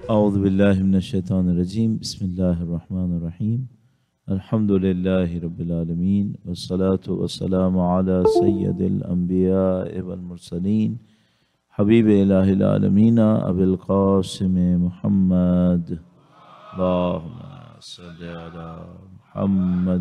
اعوذ باللہ من الشیطان الرجیم بسم اللہ الرحمن الرحیم الحمد للہ رب العالمین والصلاة والسلام علی سید الانبیاء والمرسلین حبیب الہ العالمین ابی القاسم محمد اللہم صلی علی محمد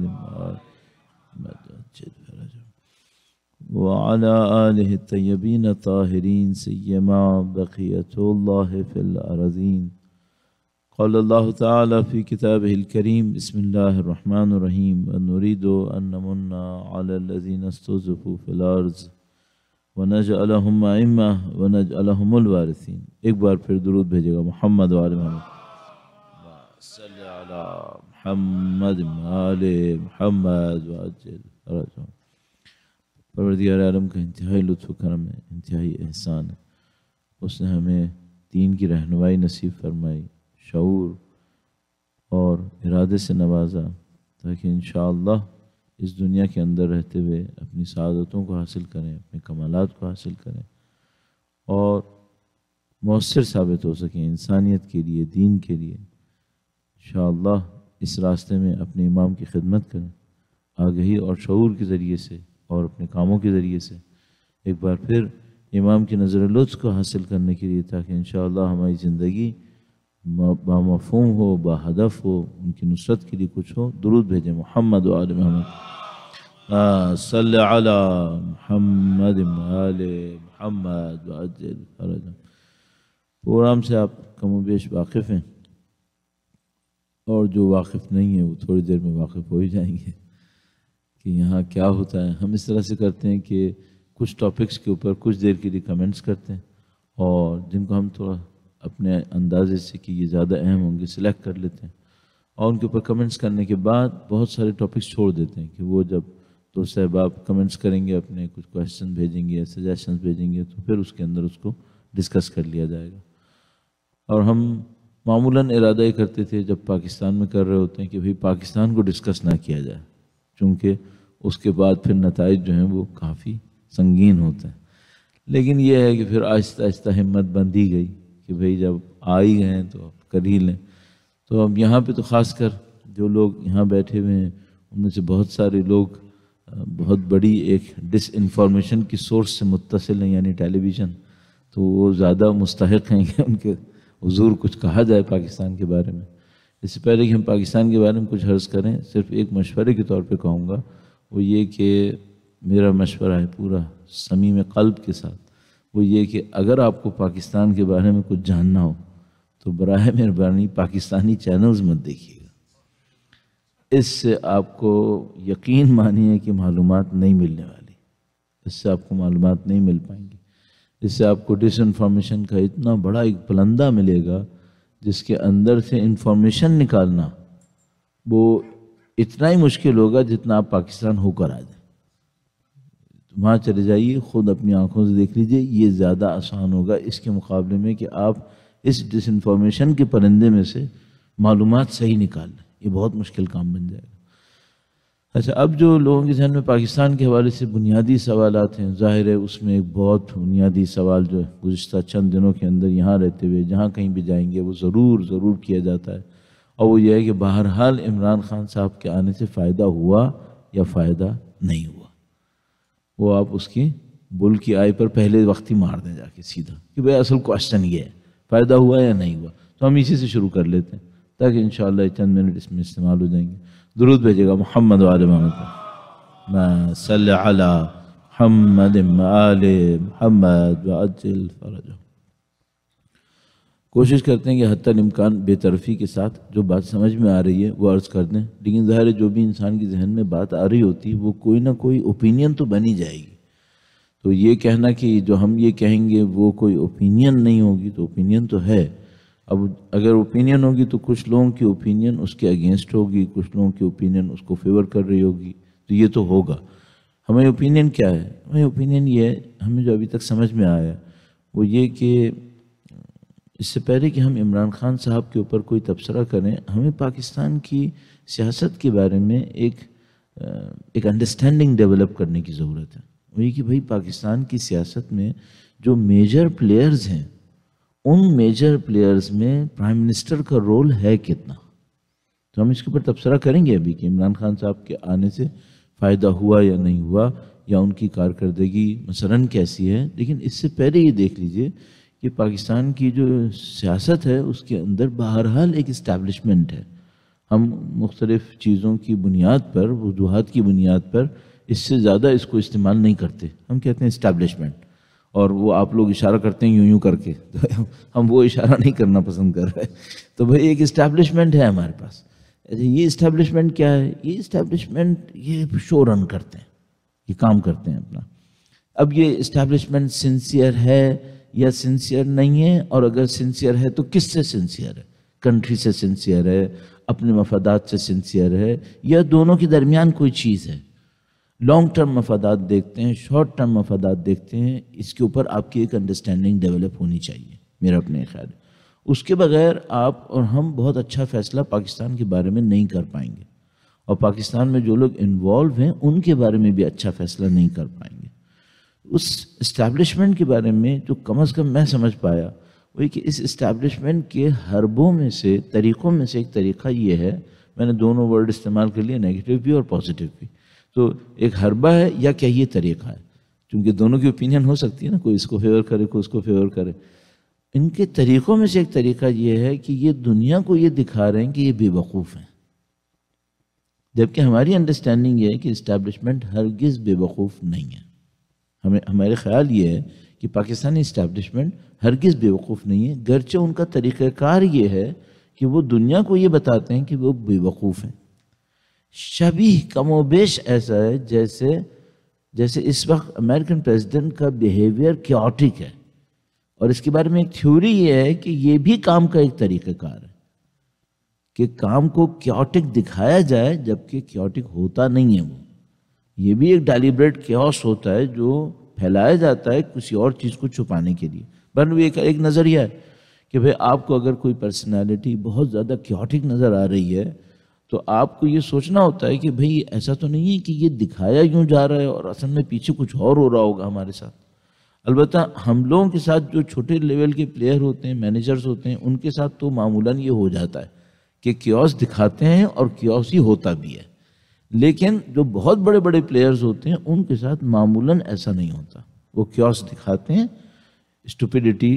وعلى آله الطيبين الطاهرين سيما بقية الله في الأرضين. قال الله تعالى في كتابه الكريم بسم الله الرحمن الرحيم ونريد أن نمن على الذين استضعفوا في الأرض ونجعلهم أئمة ونجعلهم الوارثين. ایک بار پھر درود بھیجے گا محمد و آل محمد صلی علی محمد و آل محمد وعجل فرجهم. پروردگار عالم کا انتہائی لطف و کرم ہے، انتہائی احسان ہے، اس نے ہمیں دین کی رہنمائی نصیب فرمائی، شعور اور ارادے سے نوازا تاکہ انشاءاللہ اس دنیا کے اندر رہتے ہوئے اپنی سعادتوں کو حاصل کریں، اپنے کمالات کو حاصل کریں اور مؤثر ثابت ہو سکیں انسانیت کے لیے، دین کے لیے. انشاءاللہ اس راستے میں اپنے امام کی خدمت کریں، آگہی اور شعور کے ذریعے سے اور اپنے کاموں کے ذریعے سے ایک بار پھر امام کی نظر لطف کو حاصل کرنے کے لیے، تاکہ انشاءاللہ ہماری زندگی بامفہوم ہو، باہدف ہو، ان کی نصرت کے لیے کچھ ہو. درود بھیجیں محمد و آل محمد صلی علی محمد و آل محمد وعجل فرجهم. پروگرام سے آپ کم و بیش واقف ہیں اور جو واقف نہیں ہیں وہ تھوڑی دیر میں واقف ہو ہی جائیں گے کہ یہاں کیا ہوتا ہے. ہم اس طرح سے کرتے ہیں کہ کچھ ٹاپکس کے اوپر کچھ دیر کے لیے کمنٹس کرتے ہیں اور جن کو ہم تھوڑا اپنے اندازے سے کہ یہ زیادہ اہم ہوں گے سلیکٹ کر لیتے ہیں اور ان کے اوپر کمنٹس کرنے کے بعد بہت سارے ٹاپکس چھوڑ دیتے ہیں کہ وہ جب دوست صاحباب کمنٹس کریں گے، اپنے کچھ کویشچن بھیجیں گے یا سجیشنز بھیجیں گے تو پھر اس کے اندر اس کو ڈسکس کر لیا جائے گا. اور ہم معمولاً ارادہ ہی کرتے تھے جب پاکستان میں کر رہے ہوتے ہیں کہ بھئی پاکستان کو ڈسکس نہ کیا جائے، چونکہ اس کے بعد پھر نتائج جو ہیں وہ کافی سنگین ہوتے ہیں. لیکن یہ ہے کہ پھر آہستہ آہستہ ہمت بندھی گئی کہ بھئی جب آ ہی گئے ہیں تو آپ کر ہی لیں. تو اب یہاں پہ تو خاص کر جو لوگ یہاں بیٹھے ہوئے ہیں ان میں سے بہت سارے لوگ بہت بڑی ایک ڈس انفارمیشن کی سورس سے متصل ہیں، یعنی ٹیلی ویژن، تو وہ زیادہ مستحق ہیں کہ ان کے حضور کچھ کہا جائے پاکستان کے بارے میں. اس سے پہلے کہ ہم پاکستان کے بارے میں کچھ عرض کریں، صرف ایک مشورے کے طور پہ کہوں گا، وہ یہ کہ میرا مشورہ ہے پورا صمیم قلب کے ساتھ، وہ یہ کہ اگر آپ کو پاکستان کے بارے میں کچھ جاننا ہو تو براہ مہربانی پاکستانی چینلز مت دیکھیے گا. اس سے آپ کو یقین مانیے کہ معلومات نہیں ملنے والی، اس سے آپ کو معلومات نہیں مل پائیں گی. اس سے آپ کو ڈس انفارمیشن کا اتنا بڑا ایک پلندہ ملے گا جس کے اندر سے انفارمیشن نکالنا وہ اتنا ہی مشکل ہوگا جتنا آپ پاکستان ہو کر آ جائیں. وہاں چلے جائیے، خود اپنی آنکھوں سے دیکھ لیجئے، یہ زیادہ آسان ہوگا اس کے مقابلے میں کہ آپ اس ڈس انفارمیشن کے پرندے میں سے معلومات صحیح نکال لیں. یہ بہت مشکل کام بن جائے گا. اچھا، اب جو لوگوں کے ذہن میں پاکستان کے حوالے سے بنیادی سوالات ہیں، ظاہر ہے اس میں ایک بہت بنیادی سوال جو ہے گزشتہ چند دنوں کے اندر یہاں رہتے ہوئے جہاں کہیں بھی جائیں گے وہ ضرور کیا جاتا ہے، اور وہ یہ ہے کہ بہرحال عمران خان صاحب کے آنے سے فائدہ ہوا یا فائدہ نہیں ہوا. وہ آپ اس کی بل کی آئی پر پہلے وقت ہی مار دیں جا کے سیدھا کہ بھئی اصل کوشچن یہ ہے فائدہ ہوا یا نہیں ہوا. تو ہم اسی سے شروع کر لیتے ہیں تاکہ انشاءاللہ چند منٹ اس میں استعمال ہو جائیں گے. درود بھیجے گا محمد و آل محمد صلی علی محمد و آل محمد وعجل فرجهم. کوشش کرتے ہیں کہ حتی الامکان بے طرفی کے ساتھ جو بات سمجھ میں آ رہی ہے وہ عرض کر دیں، لیکن ظاہر ہے جو بھی انسان کے ذہن میں بات آ رہی ہوتی وہ کوئی نہ کوئی اوپینین تو بنی جائے گی. تو یہ کہنا کہ جو ہم یہ کہیں گے وہ کوئی اوپینین نہیں ہوگی، تو اوپینین تو ہے. اب اگر اوپینین ہوگی تو کچھ لوگوں کی اوپینین اس کے اگینسٹ ہوگی، کچھ لوگوں کی اوپینین اس کو فیور کر رہی ہوگی، تو یہ تو ہوگا. ہمیں اوپینین کیا ہے؟ ہمیں اوپینین یہ ہے، ہمیں جو ابھی تک سمجھ میں آیا وہ یہ کہ اس سے پہلے کہ ہم عمران خان صاحب کے اوپر کوئی تبصرہ کریں، ہمیں پاکستان کی سیاست کے بارے میں ایک انڈرسٹینڈنگ ڈیولپ کرنے کی ضرورت ہے. وہ یہ کہ بھئی پاکستان کی سیاست میں جو میجر پلیئرز ہیں ان میجر پلیئرز میں پرائم منسٹر کا رول ہے کتنا. تو ہم اس کے اوپر تبصرہ کریں گے ابھی کہ عمران خان صاحب کے آنے سے فائدہ ہوا یا نہیں ہوا، یا ان کی کارکردگی مثلاً کیسی ہے. لیکن اس سے پہلے یہ دیکھ لیجئے کہ پاکستان کی جو سیاست ہے اس کے اندر بہرحال ایک اسٹیبلشمنٹ ہے. ہم مختلف چیزوں کی بنیاد پر، وجوہات کی بنیاد پر اس سے زیادہ اس کو استعمال نہیں کرتے. ہم کہتے ہیں اسٹیبلشمنٹ، اور وہ آپ لوگ اشارہ کرتے ہیں یوں یوں کر کے، ہم وہ اشارہ نہیں کرنا پسند کر رہے. تو بھائی ایک اسٹیبلشمنٹ ہے ہمارے پاس. یہ اسٹیبلشمنٹ کیا ہے؟ یہ اسٹیبلشمنٹ یہ شو رن کرتے ہیں، یہ کام کرتے ہیں اپنا. اب یہ اسٹیبلشمنٹ سنسیئر ہے یا سنسیئر نہیں ہے، اور اگر سنسیئر ہے تو کس سے سنسیئر ہے؟ کنٹری سے سنسیئر ہے، اپنے مفادات سے سنسیئر ہے، یا دونوں کے درمیان کوئی چیز ہے؟ لانگ ٹرم مفادات دیکھتے ہیں، شارٹ ٹرم مفادات دیکھتے ہیں. اس کے اوپر آپ کی ایک انڈرسٹینڈنگ ڈیولپ ہونی چاہیے، میرا اپنے خیال ہے. اس کے بغیر آپ اور ہم بہت اچھا فیصلہ پاکستان کے بارے میں نہیں کر پائیں گے، اور پاکستان میں جو لوگ انوالو ہیں ان کے بارے میں بھی اچھا فیصلہ نہیں کر پائیں گے. اس اسٹیبلشمنٹ کے بارے میں جو کم از کم میں سمجھ پایا وہ کہ اس اسٹیبلشمنٹ کے حربوں میں سے، طریقوں میں سے ایک طریقہ یہ ہے، میں نے دونوں ورڈ استعمال کر لیے، نیگیٹو بھی اور پازیٹیو بھی. تو ایک حربہ ہے یا کیا یہ طریقہ ہے؟ کیونکہ دونوں کی اوپینین ہو سکتی ہے نا، کوئی اس کو فیور کرے کوئی اس کو فیور کرے. ان کے طریقوں میں سے ایک طریقہ یہ ہے کہ یہ دنیا کو یہ دکھا رہے ہیں کہ یہ بے وقوف ہیں، جبکہ ہماری انڈرسٹینڈنگ یہ ہے کہ اسٹیبلشمنٹ ہرگز بے وقوف نہیں ہے. ہمارے خیال یہ ہے کہ پاکستانی اسٹیبلشمنٹ ہرگز بے وقوف نہیں ہے، گرچہ ان کا طریقہ کار یہ ہے کہ وہ دنیا کو یہ بتاتے ہیں کہ وہ بے وقوف ہیں. شبیہ کم و بیش ایسا ہے جیسے اس وقت امریکن پریزیڈنٹ کا بیہیویئر کیوٹک ہے، اور اس کے بارے میں ایک تھیوری یہ ہے کہ یہ بھی کام کا ایک طریقہ کار ہے کہ کام کو کیوٹک دکھایا جائے جبکہ کیوٹک ہوتا نہیں ہے. وہ یہ بھی ایک ڈیلیبریٹ کیوس ہوتا ہے جو پھیلایا جاتا ہے کسی اور چیز کو چھپانے کے لیے. بن ایک نظریہ ہے کہ بھئی آپ کو اگر کوئی پرسنالٹی بہت زیادہ کیوٹک نظر آ رہی ہے تو آپ کو یہ سوچنا ہوتا ہے کہ بھئی ایسا تو نہیں ہے کہ یہ دکھایا یوں جا رہا ہے اور اصل میں پیچھے کچھ اور ہو رہا ہوگا ہمارے ساتھ. البتہ ہم لوگوں کے ساتھ جو چھوٹے لیول کے پلیئر ہوتے ہیں، مینیجرز ہوتے ہیں، ان کے ساتھ تو معمولاً یہ ہو جاتا ہے کہ کیوس دکھاتے ہیں اور کیوس ہی ہوتا بھی ہے. لیکن جو بہت بڑے بڑے پلیئرز ہوتے ہیں ان کے ساتھ معمولاً ایسا نہیں ہوتا. وہ کیوس دکھاتے ہیں، اسٹوپیڈیٹی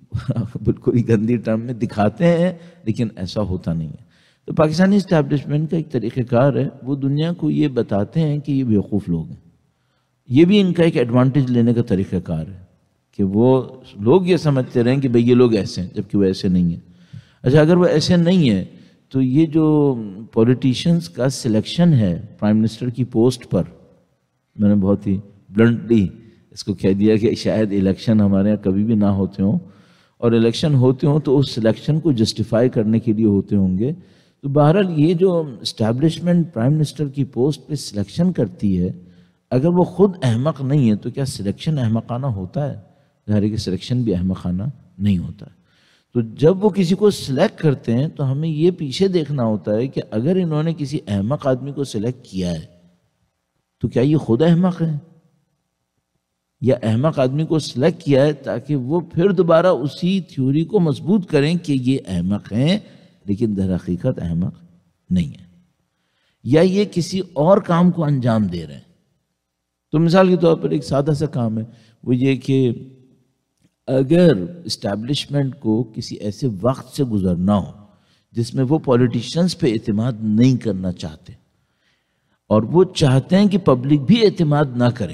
بالکل ہی گندی ٹرم میں دکھاتے ہیں، لیکن ایسا ہوتا نہیں ہے. تو پاکستانی اسٹیبلشمنٹ کا ایک طریقہ کار ہے، وہ دنیا کو یہ بتاتے ہیں کہ یہ بیوقوف لوگ ہیں. یہ بھی ان کا ایک ایڈوانٹیج لینے کا طریقہ کار ہے کہ وہ لوگ یہ سمجھتے رہیں کہ بھئی یہ لوگ ایسے ہیں، جبکہ وہ ایسے نہیں ہیں. اچھا، اگر وہ ایسے نہیں ہیں تو یہ جو پولیٹیشینز کا سلیکشن ہے پرائم منسٹر کی پوسٹ پر، میں نے بہت ہی بلنٹلی اس کو کہہ دیا کہ شاید الیکشن ہمارے یہاں کبھی بھی نہ ہوتے ہوں، اور الیکشن ہوتے ہوں تو اس سلیکشن کو جسٹیفائی کرنے کے لیے ہوتے ہوں گے. تو بہرحال یہ جو اسٹیبلشمنٹ پرائم منسٹر کی پوسٹ پہ سلیکشن کرتی ہے، اگر وہ خود احمق نہیں ہے تو کیا سلیکشن احمقانہ ہوتا ہے؟ ظاہر ہے کہ سلیکشن بھی احمقانہ نہیں ہوتا ہے. تو جب وہ کسی کو سلیکٹ کرتے ہیں تو ہمیں یہ پیچھے دیکھنا ہوتا ہے کہ اگر انہوں نے کسی احمق آدمی کو سلیکٹ کیا ہے تو کیا یہ خود احمق ہے، یا احمق آدمی کو سلیکٹ کیا ہے تاکہ وہ پھر دوبارہ اسی تھیوری کو مضبوط کریں کہ یہ احمق ہیں لیکن در حقیقت احمق نہیں ہے، یا یہ کسی اور کام کو انجام دے رہے ہیں. تو مثال کے طور پر ایک سادہ سا کام ہے، وہ یہ کہ اگر اسٹیبلشمنٹ کو کسی ایسے وقت سے گزرنا ہو جس میں وہ پولیٹیشنز پہ اعتماد نہیں کرنا چاہتے، اور وہ چاہتے ہیں کہ پبلک بھی اعتماد نہ کرے،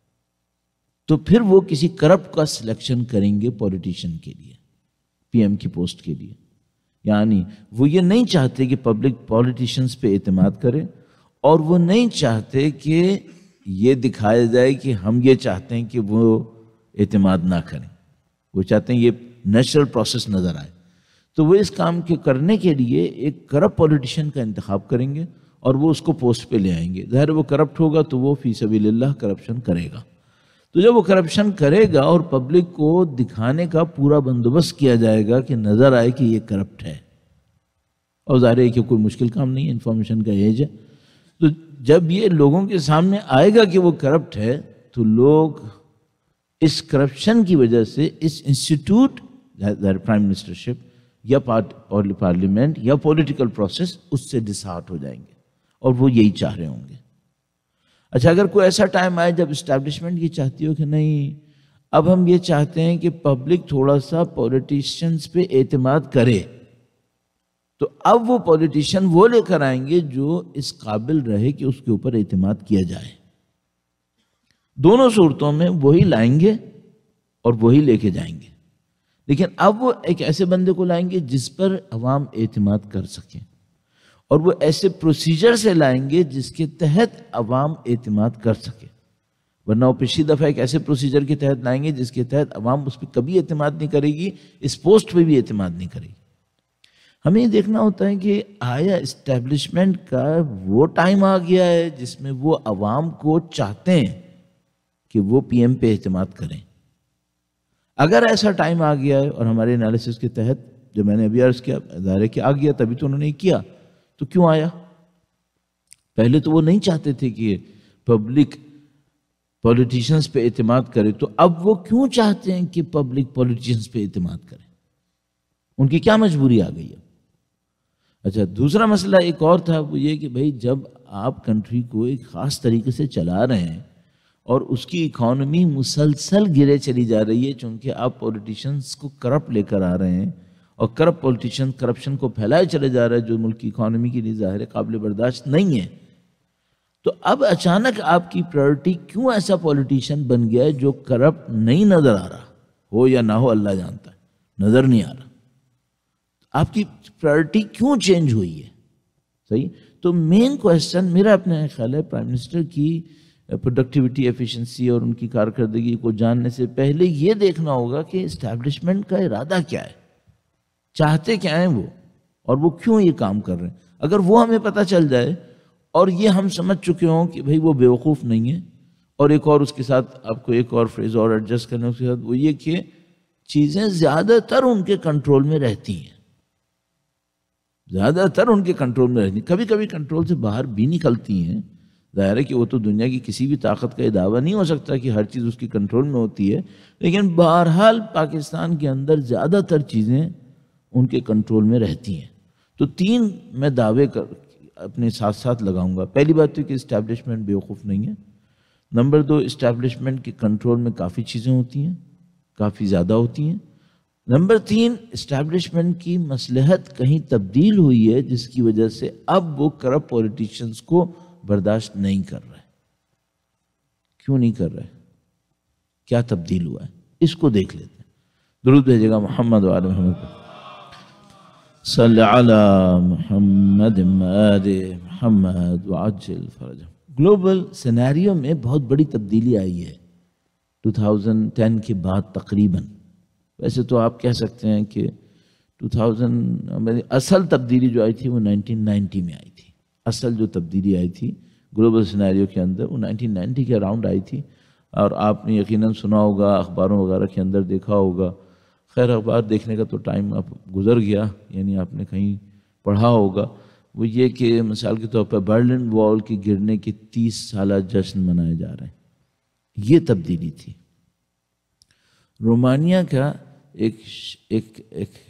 تو پھر وہ کسی کرپٹ کا سلیکشن کریں گے پولیٹیشن کے لیے، پی ایم کی پوسٹ کے لیے. یعنی وہ یہ نہیں چاہتے کہ پبلک پولیٹیشنز پہ اعتماد کرے، اور وہ نہیں چاہتے کہ یہ دکھایا جائے کہ ہم یہ چاہتے ہیں کہ وہ اعتماد نہ کریں. وہ چاہتے ہیں یہ نیچرل پروسیس نظر آئے. تو وہ اس کام کے کرنے کے لیے ایک کرپٹ پولیٹیشین کا انتخاب کریں گے اور وہ اس کو پوسٹ پہ لے آئیں گے. ظاہر وہ کرپٹ ہوگا تو وہ فی سبیل اللہ کرپشن کرے گا. تو جب وہ کرپشن کرے گا اور پبلک کو دکھانے کا پورا بندوبست کیا جائے گا کہ نظر آئے کہ یہ کرپٹ ہے، اور ظاہر ہے کہ کوئی مشکل کام نہیں ہے، انفارمیشن کا ایج ہے. تو جب یہ لوگوں کے سامنے آئے گا کہ وہ کرپٹ ہے تو لوگ اس کرپشن کی وجہ سے اس انسٹیٹیوٹ پرائم منسٹرشپ یا پارلیمنٹ یا پولیٹیکل پروسیس اس سے ڈسہارٹ ہو جائیں گے، اور وہ یہی چاہ رہے ہوں گے۔ اچھا، اگر کوئی ایسا ٹائم آئے جب اسٹیبلشمنٹ یہ چاہتی ہو کہ نہیں، اب ہم یہ چاہتے ہیں کہ پبلک تھوڑا سا پولیٹیشنز پہ اعتماد کرے، تو اب وہ پولیٹیشین وہ لے کر آئیں گے جو اس قابل رہے کہ اس کے اوپر اعتماد کیا جائے۔ دونوں صورتوں میں وہی لائیں گے اور وہی لے کے جائیں گے، لیکن اب وہ ایک ایسے بندے کو لائیں گے جس پر عوام اعتماد کر سکیں، اور وہ ایسے پروسیجر سے لائیں گے جس کے تحت عوام اعتماد کر سکے، ورنہ وہ پچھلی دفعہ ایک ایسے پروسیجر کے تحت لائیں گے جس کے تحت عوام اس پہ کبھی اعتماد نہیں کرے گی، اس پوسٹ پہ بھی اعتماد نہیں کرے گی۔ ہمیں یہ دیکھنا ہوتا ہے کہ آیا اسٹیبلشمنٹ کا وہ ٹائم آ گیا ہے جس میں وہ عوام کو چاہتے ہیں کہ وہ پی ایم پہ اعتماد کریں۔ اگر ایسا ٹائم آ گیا ہے، اور ہمارے انالیسس کے تحت جو میں نے ابھی عرض کیا، ظاہر ہے کہ آ گیا، تبھی تو انہوں نے کیا، تو کیوں آیا؟ پہلے تو وہ نہیں چاہتے تھے کہ پبلک پولیٹیشنز پہ اعتماد کرے، تو اب وہ کیوں چاہتے ہیں کہ پبلک پولیٹیشنز پہ اعتماد کرے؟ ان کی کیا مجبوری آ گئی ہے؟ اچھا، دوسرا مسئلہ ایک اور تھا، وہ یہ کہ بھئی جب آپ کنٹری کو ایک خاص طریقے سے چلا رہے ہیں اور اس کی اکانومی مسلسل گرے چلی جا رہی ہے، چونکہ آپ پولیٹیشنز کو کرپٹ لے کر آ رہے ہیں، اور کرپٹ پولیٹیشن کرپشن کو پھیلائے چلے جا رہا ہے، جو ملک کی اکانومی کے لیے ظاہر قابل برداشت نہیں ہے، تو اب اچانک آپ کی پرائرٹی کیوں ایسا پولیٹیشن بن گیا ہے جو کرپٹ نہیں نظر آ رہا، ہو یا نہ ہو اللہ جانتا ہے، نظر نہیں آ رہا، آپ کی پرائرٹی کیوں چینج ہوئی ہے؟ صحیح؟ تو مین کوشچن میرا اپنا خیال ہے، پرائم منسٹر کی پروڈکٹیوٹی، ایفیشنسی اور ان کی کارکردگی کو جاننے سے پہلے یہ دیکھنا ہوگا کہ اسٹیبلشمنٹ کا ارادہ کیا ہے، چاہتے کیا ہیں وہ، اور وہ کیوں یہ کام کر رہے ہیں۔ اگر وہ ہمیں پتہ چل جائے اور یہ ہم سمجھ چکے ہوں کہ بھئی وہ بیوقوف نہیں ہے، اور ایک اور اس کے ساتھ آپ کو ایک اور فریز اور ایڈجسٹ کرنا اس کے ساتھ، وہ یہ کہ چیزیں زیادہ تر ان کے کنٹرول میں رہتی ہیں، زیادہ تر ان کے کنٹرول میں رہتی ہیں، کبھی کبھی کنٹرول سے باہر بھی نکلتی ہیں، ظاہر ہے کہ وہ تو دنیا کی کسی بھی طاقت کا دعویٰ نہیں ہو سکتا کہ ہر چیز اس کی کنٹرول میں ہوتی ہے، لیکن بہرحال پاکستان کے اندر زیادہ تر چیزیں ان کے کنٹرول میں رہتی ہیں۔ تو تین میں دعوے اپنے ساتھ ساتھ لگاؤں گا۔ پہلی بات تو کہ اسٹیبلشمنٹ بیوقوف نہیں ہے۔ نمبر دو، اسٹیبلشمنٹ کے کنٹرول میں کافی چیزیں ہوتی ہیں، کافی زیادہ ہوتی ہیں۔ نمبر تین، اسٹیبلشمنٹ کی مصلحت کہیں تبدیل ہوئی ہے جس کی وجہ سے اب وہ کرپٹ پولیٹیشنز کو برداشت نہیں کر رہے۔ کیوں نہیں کر رہے؟ کیا تبدیل ہوا ہے؟ اس کو دیکھ لیتے ہیں۔ درود بھیجے گا محمد و آل محمد، صلی علی محمد آل محمد وعجل فرجہ۔ گلوبل سینیریو میں بہت بڑی تبدیلی آئی ہے 2010 کے بعد تقریباً۔ ویسے تو آپ کہہ سکتے ہیں کہ 2000 اصل تبدیلی جو آئی تھی وہ 1990 میں آئی تھی۔ اصل جو تبدیلی آئی تھی گلوبل سینیریو کے اندر وہ 1990 کے اراؤنڈ آئی تھی، اور آپ نے یقیناً سنا ہوگا، اخباروں وغیرہ کے اندر دیکھا ہوگا۔ خیر، اخبار دیکھنے کا تو ٹائم اب گزر گیا، یعنی آپ نے کہیں پڑھا ہوگا، وہ یہ کہ مثال کے طور پر برلن وال کے گرنے کے 30 سالہ جشن منائے جا رہے ہیں۔ یہ تبدیلی تھی۔ رومانیہ کا ایک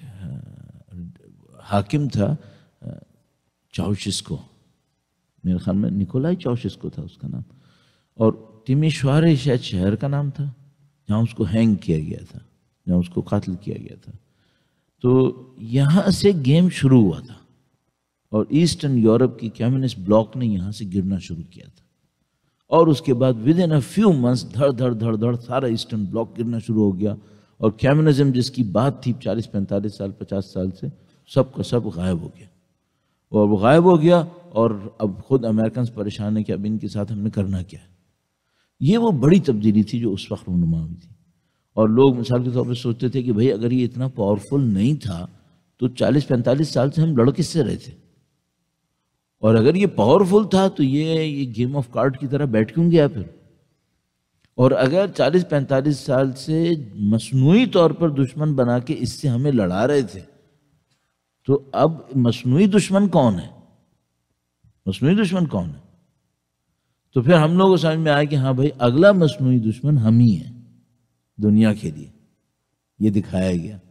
حاکم تھا چاؤشسکو، میرے خیال میں نکولائی چاؤشسکو تھا اس کا نام، اور تیمیشوارے شاید شہر کا نام تھا جہاں اس کو ہینگ کیا گیا تھا، جہاں اس کو قتل کیا گیا تھا۔ تو یہاں سے گیم شروع ہوا تھا، اور ایسٹرن یورپ کی کمیونسٹ بلاک نے یہاں سے گرنا شروع کیا تھا، اور اس کے بعد within a few months دھڑ دھڑ دھڑ دھڑ سارا ایسٹرن بلاک گرنا شروع ہو گیا، اور کمیونزم جس کی بات تھی 40-45 سال 50 سال سے، سب کا سب غائب ہو گیا، اور وہ غائب ہو گیا، اور اب خود امریکنز پریشان ہیں کہ اب ان کے ساتھ ہم نے کرنا کیا ہے۔ یہ وہ بڑی تبدیلی تھی جو اس وقت رونما ہوئی تھی، اور لوگ مثال کے طور پہ سوچتے تھے کہ بھئی اگر یہ اتنا پاورفل نہیں تھا تو 40-45 سال سے ہم لڑ کس سے رہے تھے، اور اگر یہ پاورفل تھا تو یہ گیم آف کارڈ کی طرح بیٹھ کیوں گیا پھر، اور اگر 40-45 سال سے مصنوعی طور پر دشمن بنا کے اس سے ہمیں لڑا رہے تھے، تو اب مصنوعی دشمن کون ہے؟ مصنوعی دشمن کون ہے؟ تو پھر ہم لوگوں کو سمجھ میں آیا کہ ہاں بھائی اگلا مصنوعی دشمن ہم ہی ہیں دنیا کے لیے، یہ دکھایا گیا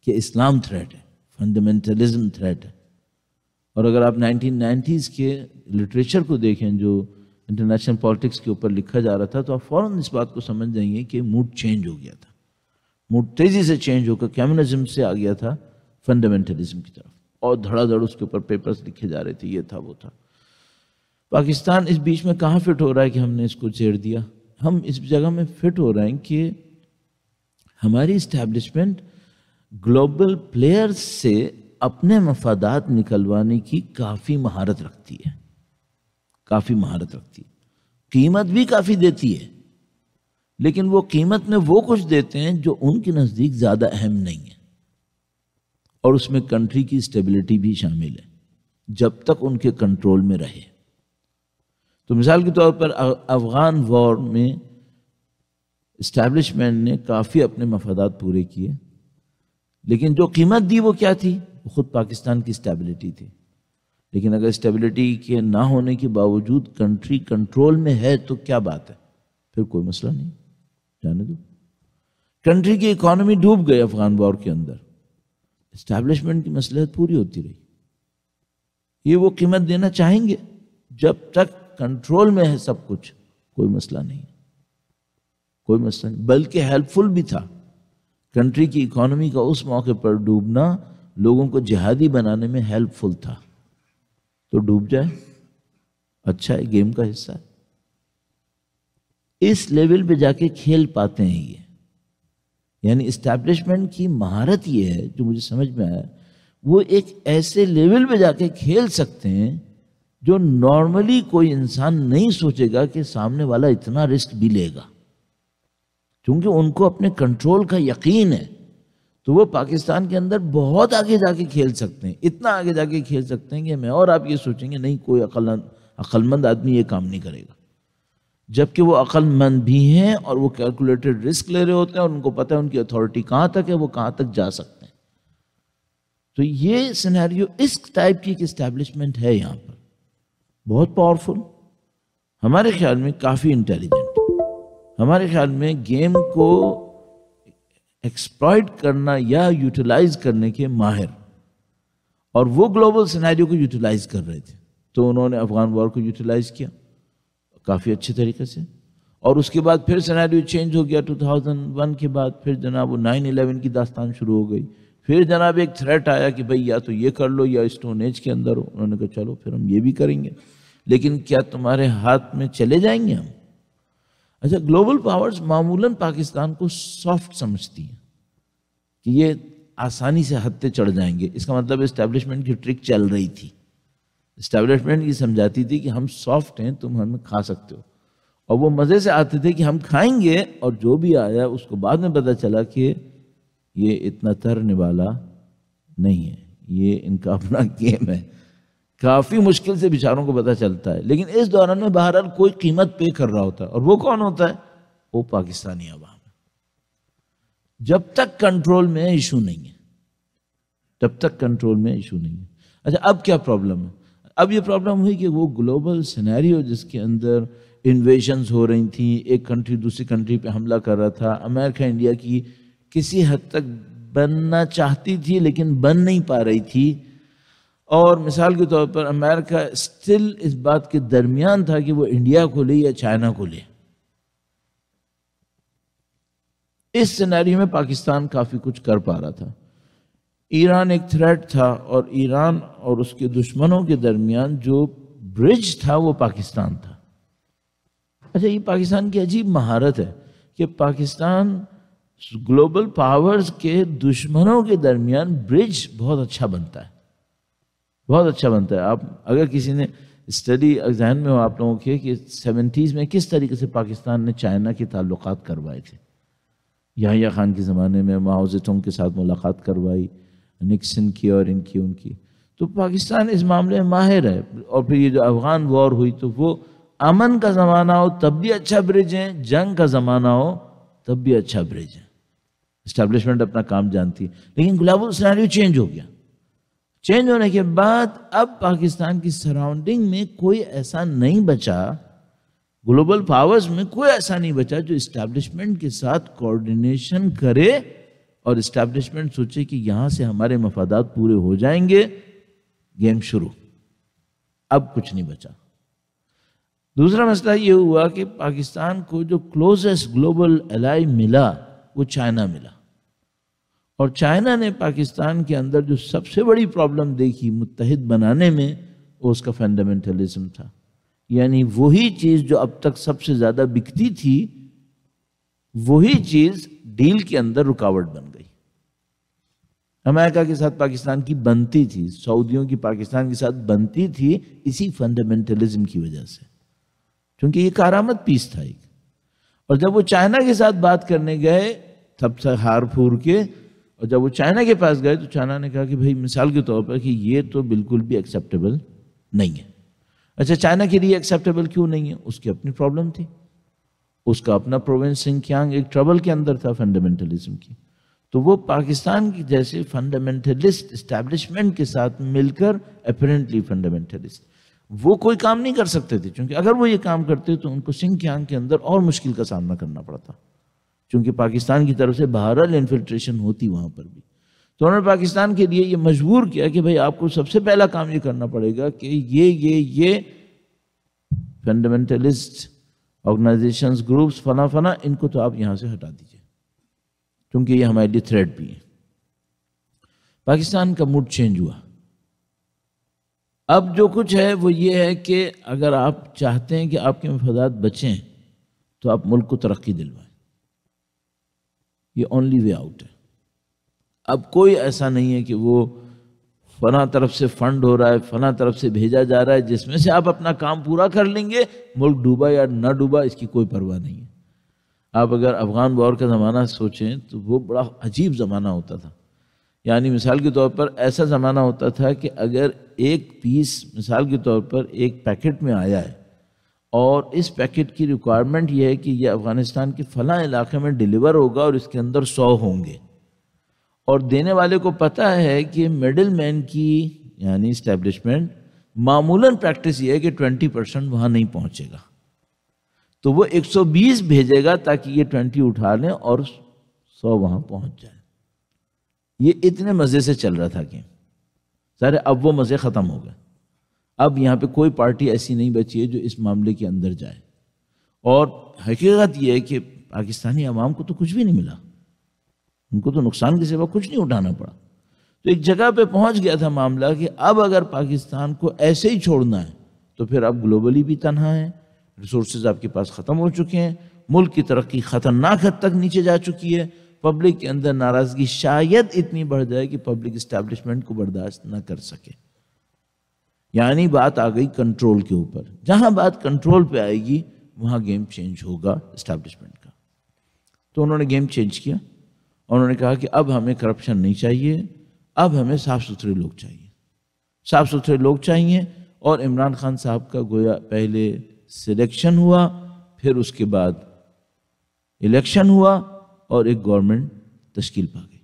کہ اسلام تھریٹ ہے، فنڈامنٹلزم تھریٹ ہے. اور اگر آپ 1990s کے لٹریچر کو دیکھیں جو انٹرنیشنل پالیٹکس کے اوپر لکھا جا رہا تھا، تو آپ فوراً اس بات کو سمجھ جائیں گے کہ موڈ چینج ہو گیا تھا. موڈ تیزی سے چینج ہو کر کمیونزم سے آ گیا تھا فنڈامنٹلزم کی طرف، اور دھڑا دھڑ اس کے اوپر پیپرز لکھے جا رہے تھے، یہ تھا وہ تھا. پاکستان اس بیچ میں کہاں فٹ ہو رہا ہے کہ ہم نے اس کو چھیڑ دیا؟ ہم اس جگہ میں فٹ ہو رہے ہیں کہ ہماری اسٹیبلشمنٹ گلوبل پلیئرز سے اپنے مفادات نکلوانے کی کافی مہارت رکھتی ہے، کافی مہارت رکھتی ہے. قیمت بھی کافی دیتی ہے، لیکن وہ قیمت میں وہ کچھ دیتے ہیں جو ان کے نزدیک زیادہ اہم نہیں ہے، اور اس میں کنٹری کی اسٹیبلٹی بھی شامل ہے جب تک ان کے کنٹرول میں رہے. تو مثال کے طور پر افغان وار میں اسٹیبلشمنٹ نے کافی اپنے مفادات پورے کیے، لیکن جو قیمت دی وہ کیا تھی؟ وہ خود پاکستان کی اسٹیبلٹی تھی. لیکن اگر اسٹیبلٹی کے نہ ہونے کے باوجود کنٹری کنٹرول میں ہے تو کیا بات ہے، پھر کوئی مسئلہ نہیں، جانے دو. کنٹری کی اکانومی ڈوب گئی افغان وار کے اندر، اسٹیبلشمنٹ کی مصلحت پوری ہوتی رہی. یہ وہ قیمت دینا چاہیں گے جب تک کنٹرول میں ہے سب کچھ، کوئی مسئلہ نہیں، کوئی مسئلہ نہیں. بلکہ ہیلپ فل بھی تھا. کنٹری کی اکانومی کا اس موقع پر ڈوبنا لوگوں کو جہادی بنانے میں ہیلپ فل تھا. تو ڈوب جائے، اچھا ہے، گیم کا حصہ ہے. اس لیول پہ جا کے کھیل پاتے ہیں یہ. یعنی اسٹیبلشمنٹ کی مہارت یہ ہے جو مجھے سمجھ میں آیا، وہ ایک ایسے لیول پہ جا کے کھیل سکتے ہیں جو نارملی کوئی انسان نہیں سوچے گا کہ سامنے والا اتنا رسک بھی لے گا، کیونکہ ان کو اپنے کنٹرول کا یقین ہے. تو وہ پاکستان کے اندر بہت آگے جا کے کھیل سکتے ہیں، اتنا آگے جا کے کھیل سکتے ہیں کہ میں اور آپ یہ سوچیں گے نہیں کوئی عقل مند آدمی یہ کام نہیں کرے گا، جبکہ وہ عقل مند بھی ہیں اور وہ کیلکولیٹڈ رسک لے رہے ہوتے ہیں، اور ان کو پتہ ہے ان کی اتھارٹی کہاں تک ہے، وہ کہاں تک جا سکتے ہیں. تو یہ سینیریو اس ٹائپ کی ایک اسٹیبلشمنٹ ہے یہاں پر، بہت پاورفل، ہمارے خیال میں کافی انٹیلیجنٹ، ہمارے خیال میں گیم کو ایکسپلائٹ کرنا یا یوٹیلائز کرنے کے ماہر، اور وہ گلوبل سینیریو کو یوٹیلائز کر رہے تھے. تو انہوں نے افغان وار کو یوٹیلائز کیا کافی اچھے طریقے سے، اور اس کے بعد پھر سینیریو چینج ہو گیا 2001 کے بعد. پھر جناب وہ 9/11 کی داستان شروع ہو گئی. پھر جناب ایک تھریٹ آیا کہ بھئی یا تو یہ کر لو یا اسٹون ایج کے اندر ہو. انہوں نے کہا چلو پھر ہم یہ بھی کریں گے، لیکن کیا تمہارے ہاتھ میں چلے جائیں گے ہم؟ اچھا، گلوبل پاورز معمولاً پاکستان کو سافٹ سمجھتی ہیں کہ یہ آسانی سے حد چڑھ جائیں گے. اس کا مطلب اسٹیبلشمنٹ کی ٹرک چل رہی تھی. اسٹیبلشمنٹ یہ سمجھاتی تھی کہ ہم سافٹ ہیں، تم ہمیں کھا سکتے ہو، اور وہ مزے سے آتے تھے کہ ہم کھائیں گے. اور جو بھی آیا اس کو بعد میں پتہ چلا کہ یہ اتنا ترنے والا نہیں ہے، یہ ان کا اپنا گیم ہے. کافی مشکل سے بیچاروں کو پتہ چلتا ہے، لیکن اس دوران میں بہرحال کوئی قیمت پے کر رہا ہوتا ہے، اور وہ کون ہوتا ہے؟ وہ پاکستانی عوام. جب تک کنٹرول میں ایشو نہیں ہے، جب تک کنٹرول میں ایشو نہیں ہے. اچھا، اب کیا پرابلم ہے؟ اب یہ پرابلم ہوئی کہ وہ گلوبل سینیریو جس کے اندر انویژنز ہو رہی تھیں، ایک کنٹری دوسری کنٹری پہ حملہ کر رہا تھا. امریکہ انڈیا کی کسی حد تک بننا چاہتی تھی لیکن بن نہیں پا رہی تھی. اور مثال کے طور پر امریکہ اسٹل اس بات کے درمیان تھا کہ وہ انڈیا کو لے یا چائنا کو لے. اس سینیریو میں پاکستان کافی کچھ کر پا رہا تھا. ایران ایک تھریٹ تھا، اور ایران اور اس کے دشمنوں کے درمیان جو برج تھا وہ پاکستان تھا. اچھا، یہ پاکستان کی عجیب مہارت ہے کہ پاکستان گلوبل پاورز کے دشمنوں کے درمیان برج بہت اچھا بنتا ہے، بہت اچھا بنتا ہے. آپ اگر کسی نے اسٹڈی ذہن میں ہو آپ لوگوں کے کہ 70s میں کس طریقے سے پاکستان نے چائنا کے تعلقات کروائے تھے، یحییٰ خان کے زمانے میں ماؤ زیڈونگ کے ساتھ ملاقات کروائی، نکسن کی اور ان کی، تو پاکستان اس معاملے میں ماہر ہے. اور پھر یہ جو افغان وار ہوئی تو وہ امن کا زمانہ ہو تب بھی اچھا برج ہے، جنگ کا زمانہ ہو تب بھی اچھا برج ہے. اسٹیبلشمنٹ اپنا کام جانتی ہے. لیکن گلوبل سینیریو چینج ہو گیا. چینج ہونے کے بعد اب پاکستان کی سراؤنڈنگ میں کوئی ایسا نہیں بچا، گلوبل پاورز میں کوئی ایسا نہیں بچا جو اسٹیبلشمنٹ کے ساتھ کوارڈینیشن کرے اور اسٹیبلشمنٹ سوچے کہ یہاں سے ہمارے مفادات پورے ہو جائیں گے، گیم شروع، اب کچھ نہیں بچا۔ دوسرا مسئلہ یہ ہوا کہ پاکستان کو جو کلوزسٹ گلوبل الائی ملا وہ چائنا ملا، اور چائنا نے پاکستان کے اندر جو سب سے بڑی پرابلم دیکھی متحد بنانے میں، وہ اس کا فنڈامنٹلزم تھا، یعنی وہی چیز جو اب تک سب سے زیادہ بکتی تھی، وہی چیز ڈیل کے اندر رکاوٹ بن گئی۔ امریکہ کے ساتھ پاکستان کی بنتی تھی، سعودیوں کی پاکستان کے ساتھ بنتی تھی اسی فنڈامنٹلزم کی وجہ سے، کیونکہ یہ کارآمد پیس تھا ایک۔ اور جب وہ چائنا کے ساتھ بات کرنے گئے تب سے ہار پھور کے، اور جب وہ چائنا کے پاس گئے تو چائنا نے کہا کہ بھئی مثال کے طور پر کہ یہ تو بالکل بھی ایکسیپٹیبل نہیں ہے۔ اچھا، چائنا کے لیے ایکسیپٹیبل کیوں نہیں ہے؟ اس کی اپنی پرابلم تھی، اس کا اپنا پروونس سنکیانگ ایک ٹربل کے اندر تھا فنڈامنٹلزم کی، تو وہ پاکستان کی جیسے فنڈامنٹلسٹ اسٹیبلشمنٹ کے ساتھ مل کر اپیرنٹلی فنڈامنٹلسٹ وہ کوئی کام نہیں کر سکتے تھے، کیونکہ اگر وہ یہ کام کرتے تو ان کو سنکیانگ کے اندر اور مشکل کا سامنا کرنا پڑتا، چونکہ پاکستان کی طرف سے بہرحال انفلٹریشن ہوتی وہاں پر بھی۔ تو انہوں نے پاکستان کے لیے یہ مجبور کیا کہ بھئی آپ کو سب سے پہلا کام یہ کرنا پڑے گا کہ یہ فنڈامنٹلسٹ آرگنائزیشنز، گروپس فلاں فلاں، ان کو تو آپ یہاں سے ہٹا دیجئے، کیونکہ یہ ہمارے لیے تھریٹ بھی ہے۔ پاکستان کا موڈ چینج ہوا۔ اب جو کچھ ہے وہ یہ ہے کہ اگر آپ چاہتے ہیں کہ آپ کے مفادات بچیں تو آپ ملک کو ترقی دلوائیں، یہ اونلی وے آؤٹ ہے۔ اب کوئی ایسا نہیں ہے کہ وہ فلاں طرف سے فنڈ ہو رہا ہے، فلاں طرف سے بھیجا جا رہا ہے جس میں سے آپ اپنا کام پورا کر لیں گے، ملک ڈوبا یا نہ ڈوبا اس کی کوئی پرواہ نہیں ہے۔ آپ اگر افغان وار کا زمانہ سوچیں تو وہ بڑا عجیب زمانہ ہوتا تھا، یعنی مثال کے طور پر ایسا زمانہ ہوتا تھا کہ اگر ایک پیس مثال کے طور پر ایک پیکٹ میں آیا ہے اور اس پیکٹ کی ریکوائرمنٹ یہ ہے کہ یہ افغانستان کے فلاں علاقے میں ڈیلیور ہوگا اور اس کے اندر 100 ہوں گے، اور دینے والے کو پتہ ہے کہ میڈل مین کی یعنی اسٹیبلشمنٹ معمولاً پریکٹس یہ ہے کہ 20% وہاں نہیں پہنچے گا، تو وہ 120 بھیجے گا تاکہ یہ 20 اٹھا لیں اور 100 وہاں پہنچ جائے۔ یہ اتنے مزے سے چل رہا تھا کہ سارے، اب وہ مزے ختم ہو گئے۔ اب یہاں پہ کوئی پارٹی ایسی نہیں بچی ہے جو اس معاملے کے اندر جائے، اور حقیقت یہ ہے کہ پاکستانی عوام کو تو کچھ بھی نہیں ملا، ان کو تو نقصان کے سوا کچھ نہیں اٹھانا پڑا۔ تو ایک جگہ پہ پہنچ گیا تھا معاملہ کہ اب اگر پاکستان کو ایسے ہی چھوڑنا ہے تو پھر اب گلوبلی بھی تنہا ہے، ریسورسز آپ کے پاس ختم ہو چکے ہیں، ملک کی ترقی خطرناک حد تک نیچے جا چکی ہے، پبلک کے اندر ناراضگی شاید اتنی بڑھ جائے کہ پبلک اسٹیبلشمنٹ کو برداشت نہ کر سکے۔ یعنی بات آ گئی کنٹرول کے اوپر، جہاں بات کنٹرول پہ آئے گی وہاں گیم چینج ہوگا اسٹیبلشمنٹ کا۔ تو انہوں نے گیم چینج کیا، انہوں نے کہا کہ اب ہمیں کرپشن نہیں چاہیے، اب ہمیں صاف ستھرے لوگ چاہیے، صاف ستھرے لوگ چاہیے۔ اور عمران خان صاحب کا گویا پہلے سلیکشن ہوا، پھر اس کے بعد الیکشن ہوا اور ایک گورنمنٹ تشکیل پا گئی۔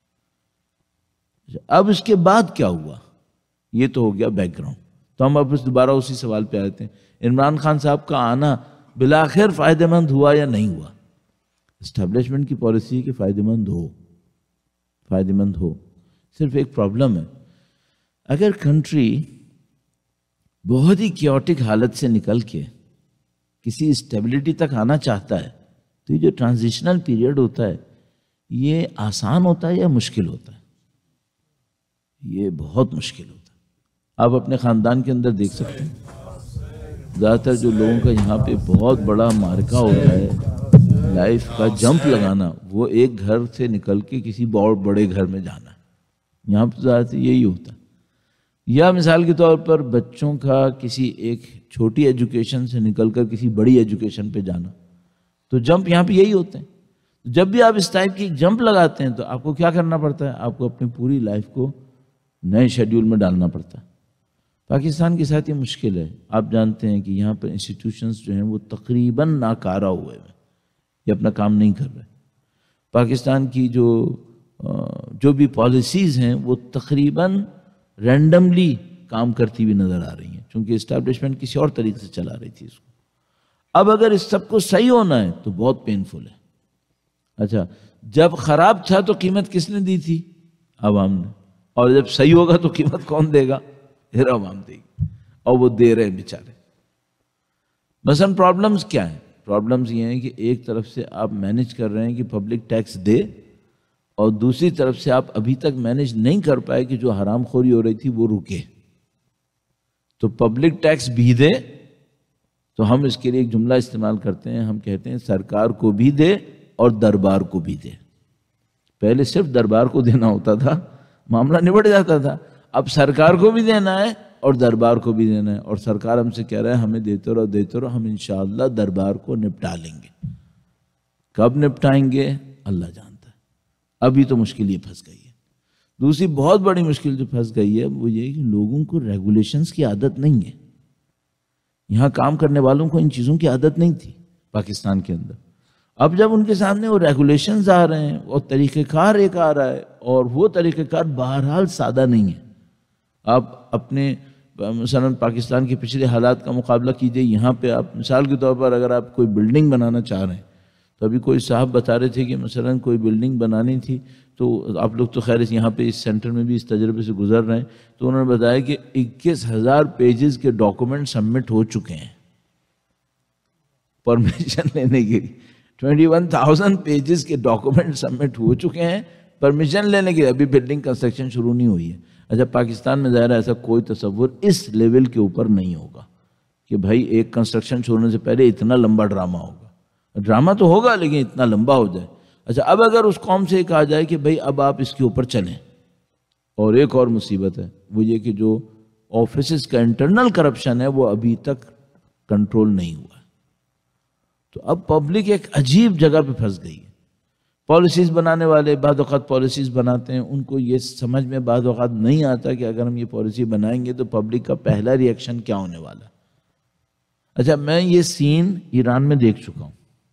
اب اس کے بعد کیا ہوا؟ یہ تو ہو گیا بیک گراؤنڈ۔ تو ہم اب دوبارہ اسی سوال پہ آتے ہیں، عمران خان صاحب کا آنا بالآخر فائدہ مند ہوا یا نہیں ہوا؟ اسٹیبلشمنٹ کی پالیسی کہ فائدہ مند ہو، صرف ایک پرابلم ہے، اگر کنٹری بہت ہی کیوٹک حالت سے نکل کے کسی اسٹیبلٹی تک آنا چاہتا ہے تو یہ جو ٹرانزیشنل پیریڈ ہوتا ہے یہ آسان ہوتا ہے یا مشکل ہوتا ہے؟ یہ بہت مشکل ہوتا ہے۔ آپ اپنے خاندان کے اندر دیکھ سکتے ہیں، زیادہ تر جو لوگوں کا یہاں پہ بہت بڑا معرکہ ہوتا ہے لائف کا جمپ لگانا، وہ ایک گھر سے نکل کے کسی بہت بڑے گھر میں جانا ہے، یہاں پہ زیادہ تر یہی ہوتا ہے۔ یا مثال کے طور پر بچوں کا کسی ایک چھوٹی ایجوکیشن سے نکل کر کسی بڑی ایجوکیشن پہ جانا، تو جمپ یہاں پہ یہی ہوتے ہیں۔ جب بھی آپ اس ٹائپ کی جمپ لگاتے ہیں تو آپ کو کیا کرنا پڑتا ہے؟ آپ کو اپنی پوری لائف کو نئے شیڈیول میں ڈالنا پڑتا ہے۔ پاکستان کے ساتھ یہ مشکل ہے، آپ جانتے ہیں کہ یہاں پر انسٹیٹیوشنز جو ہیں وہ تقریباً ناکارہ ہوئے ہیں، یہ اپنا کام نہیں کر رہے۔ پاکستان کی جو بھی پالیسیز ہیں وہ تقریباً رینڈملی کام کرتی ہوئی نظر آ رہی ہیں، چونکہ اسٹیبلشمنٹ کسی اور طریقے سے چلا رہی تھی اس کو۔ اب اگر اس سب کو صحیح ہونا ہے تو بہت پینفل ہے، اچھا جب خراب تھا تو قیمت کس نے دی تھی؟ عوام نے، اور جب صحیح ہوگا تو قیمت کون دے گا؟ پھر عوام دے گی، اور وہ دے رہے ہیں بیچارے۔ مثلا پرابلمز کیا ہیں؟ پرابلمز یہ ہیں کہ ایک طرف سے آپ مینیج کر رہے ہیں کہ پبلک ٹیکس دے، اور دوسری طرف سے آپ ابھی تک مینیج نہیں کر پائے کہ جو حرام خوری ہو رہی تھی وہ رکے۔ تو پبلک ٹیکس بھی دے، تو ہم اس کے لیے ایک جملہ استعمال کرتے ہیں، ہم کہتے ہیں سرکار کو بھی دے اور دربار کو بھی دے۔ پہلے صرف دربار کو دینا ہوتا تھا، معاملہ نبٹ جاتا تھا، اب سرکار کو بھی دینا ہے اور دربار کو بھی دینا ہے، اور سرکار ہم سے کہہ رہا ہے ہمیں دیتے رہو دیتے رہو، ہم انشاءاللہ دربار کو نپٹا لیں گے۔ کب نپٹائیں گے اللہ جانتا ہے، ابھی تو مشکل یہ پھنس گئی ہے۔ دوسری بہت بڑی مشکل جو پھنس گئی ہے وہ یہ کہ لوگوں کو ریگولیشنز کی عادت نہیں ہے۔ یہاں کام کرنے والوں کو ان چیزوں کی عادت نہیں تھی پاکستان کے اندر، اب جب ان کے سامنے وہ ریگولیشنز آ رہے ہیں اور طریقہ کار ایک آ رہا ہے، اور وہ طریقہ کار بہرحال سادہ نہیں ہے۔ آپ اپنے مثلا پاکستان کے پچھلے حالات کا مقابلہ کیجئے، یہاں پہ آپ مثال کے طور پر اگر آپ کوئی بلڈنگ بنانا چاہ رہے ہیں، تو ابھی کوئی صاحب بتا رہے تھے کہ مثلا کوئی بلڈنگ بنانی تھی، تو آپ لوگ تو خیر یہاں پہ اس سینٹر میں بھی اس تجربے سے گزر رہے ہیں، تو انہوں نے بتایا کہ 21,000 پیجز کے ڈاکومنٹ سبمٹ ہو چکے ہیں پرمیشن لینے کے لیے۔ 21,000 پیجز کے ڈاکومنٹ سبمٹ ہو چکے ہیں پرمیشن لینے کے، ابھی بلڈنگ کنسٹرکشن شروع نہیں ہوئی ہے۔ اچھا پاکستان میں ظاہر ہے ایسا کوئی تصور اس لیول کے اوپر نہیں ہوگا کہ بھائی ایک کنسٹرکشن شروع ہونے سے پہلے اتنا لمبا ڈرامہ ہوگا، ڈرامہ تو ہوگا لیکن اتنا لمبا ہو جائے۔ اچھا اب اگر اس قوم سے کہا جائے کہ بھئی اب آپ اس کے اوپر چلیں، اور ایک اور مصیبت ہے وہ یہ کہ جو آفیسز کا انٹرنل کرپشن ہے وہ ابھی تک کنٹرول نہیں ہوا ہے، تو اب پبلک ایک عجیب جگہ پہ پھنس گئی ہے۔ پالیسیز بنانے والے بعض اوقات پالیسیز بناتے ہیں، ان کو یہ سمجھ میں بعض اوقات نہیں آتا کہ اگر ہم یہ پالیسی بنائیں گے تو پبلک کا پہلا ری ایکشن کیا ہونے والا ہے۔ اچھا میں یہ سین ایران میں دیکھ چکا ہوں۔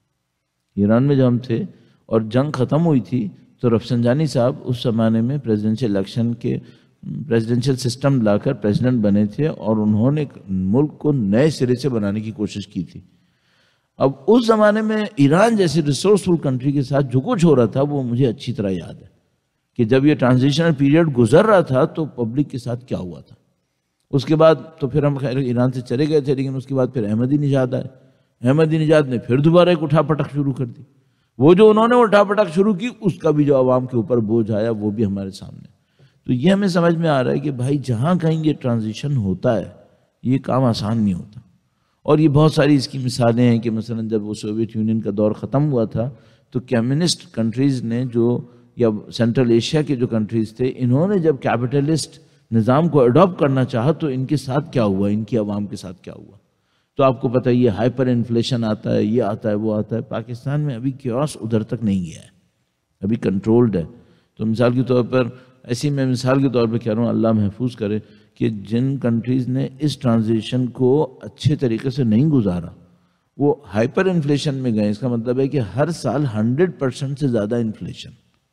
ایران میں جب ہم تھے اور جنگ ختم ہوئی تھی تو رفسنجانی صاحب اس زمانے میں پریزیڈنشل الیکشن کے پریزیڈنشل سسٹم لا کر پریزیڈنٹ بنے تھے، اور انہوں نے ملک کو نئے سرے سے بنانے کی کوشش کی تھی۔ اب اس زمانے میں ایران جیسے ریسورسفل کنٹری کے ساتھ جو کچھ ہو رہا تھا وہ مجھے اچھی طرح یاد ہے کہ جب یہ ٹرانزیشنل پیریڈ گزر رہا تھا تو پبلک کے ساتھ کیا ہوا تھا۔ اس کے بعد تو پھر ہم خیر ایران سے چلے گئے تھے، لیکن اس کے بعد پھر احمدی نژاد آئے، احمدی نژاد نے پھر دوبارہ ایک اٹھا پٹک شروع کر دی۔ وہ جو انہوں نے اٹھا پٹک شروع کی اس کا بھی جو عوام کے اوپر بوجھ آیا وہ بھی ہمارے سامنے۔ تو یہ ہمیں سمجھ میں آ رہا ہے کہ بھائی جہاں کہیں یہ ٹرانزیشن ہوتا ہے یہ کام آسان نہیں ہوتا، اور یہ بہت ساری اس کی مثالیں ہیں کہ مثلا جب وہ سوویت یونین کا دور ختم ہوا تھا تو کمیونسٹ کنٹریز نے جو یا سینٹرل ایشیا کے جو کنٹریز تھے انہوں نے جب کیپٹلسٹ نظام کو اڈاپٹ کرنا چاہا تو ان کے ساتھ کیا ہوا، ان کی عوام کے ساتھ کیا ہوا۔ تو آپ کو پتہ یہ ہائپر انفلیشن آتا ہے، یہ آتا ہے وہ آتا ہے۔ پاکستان میں ابھی کیوس ادھر تک نہیں گیا ہے، ابھی کنٹرولڈ ہے۔ تو مثال کے طور پر ایسی میں مثال کے طور پہ کہہ رہا ہوں، اللہ محفوظ کرے کہ جن کنٹریز نے اس ٹرانزیشن کو اچھے طریقے سے نہیں گزارا وہ ہائپر انفلیشن میں گئے۔ اس کا مطلب ہے کہ ہر سال 100% سے زیادہ انفلیشن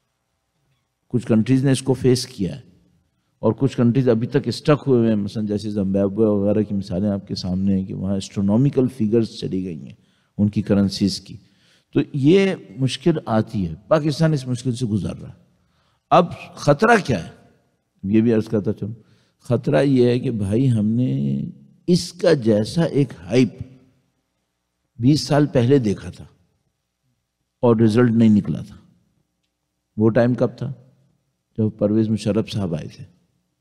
کچھ کنٹریز نے اس کو فیس کیا ہے، اور کچھ کنٹریز ابھی تک اسٹک ہوئے ہیں، مثلا جیسے زمبابوے وغیرہ کی مثالیں آپ کے سامنے ہیں کہ وہاں اسٹرونومیکل فیگرز چلی گئی ہیں ان کی کرنسیز کی۔ تو یہ مشکل آتی ہے، پاکستان اس مشکل سے گزر رہا ہے۔ اب خطرہ کیا ہے یہ بھی عرض کرتا چلوں۔ خطرہ یہ ہے کہ بھائی ہم نے اس کا جیسا ایک ہائپ 20 سال پہلے دیکھا تھا اور رزلٹ نہیں نکلا تھا۔ وہ ٹائم کب تھا؟ جب پرویز مشرف صاحب آئے تھے۔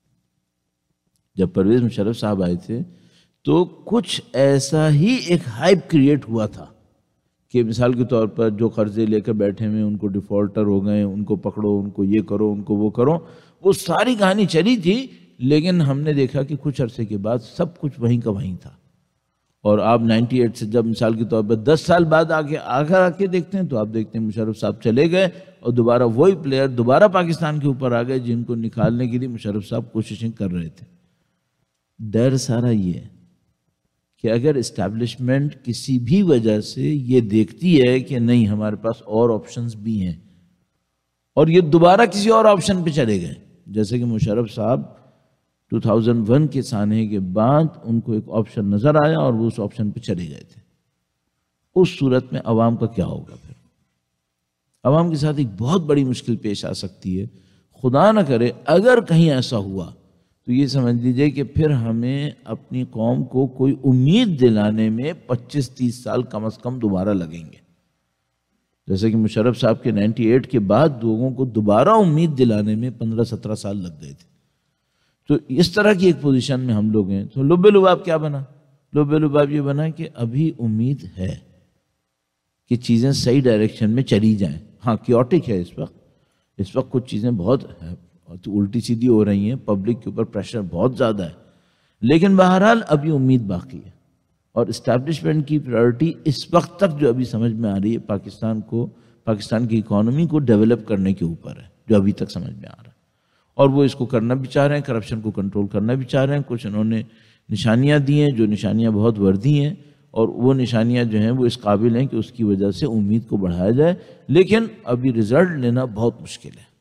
جب پرویز مشرف صاحب آئے تھے تو کچھ ایسا ہی ایک ہائپ کریٹ ہوا تھا کہ مثال کے طور پر جو قرضے لے کر بیٹھے ہوئے ان کو ڈیفالٹر ہو گئے، ان کو پکڑو، ان کو یہ کرو، ان کو وہ کرو، وہ ساری کہانی چلی تھی، لیکن ہم نے دیکھا کہ کچھ عرصے کے بعد سب کچھ وہیں کا وہیں تھا۔ اور آپ 98 سے جب مثال کے طور پر 10 سال بعد آ کے دیکھتے ہیں تو آپ دیکھتے ہیں مشرف صاحب چلے گئے اور دوبارہ وہی پلیئر دوبارہ پاکستان کے اوپر آ گئے جن کو نکالنے کے لیے مشرف صاحب کوششیں کر رہے تھے۔ ڈر سارا یہ ہے کہ اگر اسٹیبلشمنٹ کسی بھی وجہ سے یہ دیکھتی ہے کہ نہیں ہمارے پاس اور آپشنز بھی ہیں، اور یہ دوبارہ کسی اور آپشن پہ چلے گئے، جیسے کہ مشرف صاحب 2001 کے سانحے کے بعد ان کو ایک آپشن نظر آیا اور وہ اس آپشن پہ چلے گئے تھے، اس صورت میں عوام کا کیا ہوگا؟ پھر عوام کے ساتھ ایک بہت بڑی مشکل پیش آ سکتی ہے. خدا نہ کرے اگر کہیں ایسا ہوا تو یہ سمجھ لیجئے کہ پھر ہمیں اپنی قوم کو کوئی امید دلانے میں 25-30 سال کم از کم دوبارہ لگیں گے. جیسے کہ مشرف صاحب کے 98 کے بعد لوگوں کو دوبارہ امید دلانے میں 15-17 سال لگ گئے تھے. تو اس طرح کی ایک پوزیشن میں ہم لوگ ہیں. تو لب لباب کیا بنا؟ لب لباب یہ بنا کہ ابھی امید ہے کہ چیزیں صحیح ڈائریکشن میں چلی جائیں. ہاں کیوٹک ہے اس وقت کچھ چیزیں بہت الٹی سیدھی ہو رہی ہیں، پبلک کے اوپر پریشر بہت زیادہ ہے، لیکن بہرحال ابھی امید باقی ہے. اور اسٹیبلشمنٹ کی پرائرٹی اس وقت تک جو ابھی سمجھ میں آ رہی ہے پاکستان کی اکانومی کو ڈیولپ کرنے کے اوپر ہے، جو ابھی تک سمجھ میں آ رہا ہے. اور وہ اس کو کرنا بھی چاہ رہے ہیں، کرپشن کو کنٹرول کرنا بھی چاہ رہے ہیں. کچھ انہوں نے نشانیاں دی ہیں جو نشانیاں بہت وردی ہیں، اور وہ نشانیاں جو ہیں وہ اس قابل ہیں کہ اس کی وجہ سے امید کو بڑھایا جائے. لیکن ابھی رزلٹ لینا بہت مشکل ہے.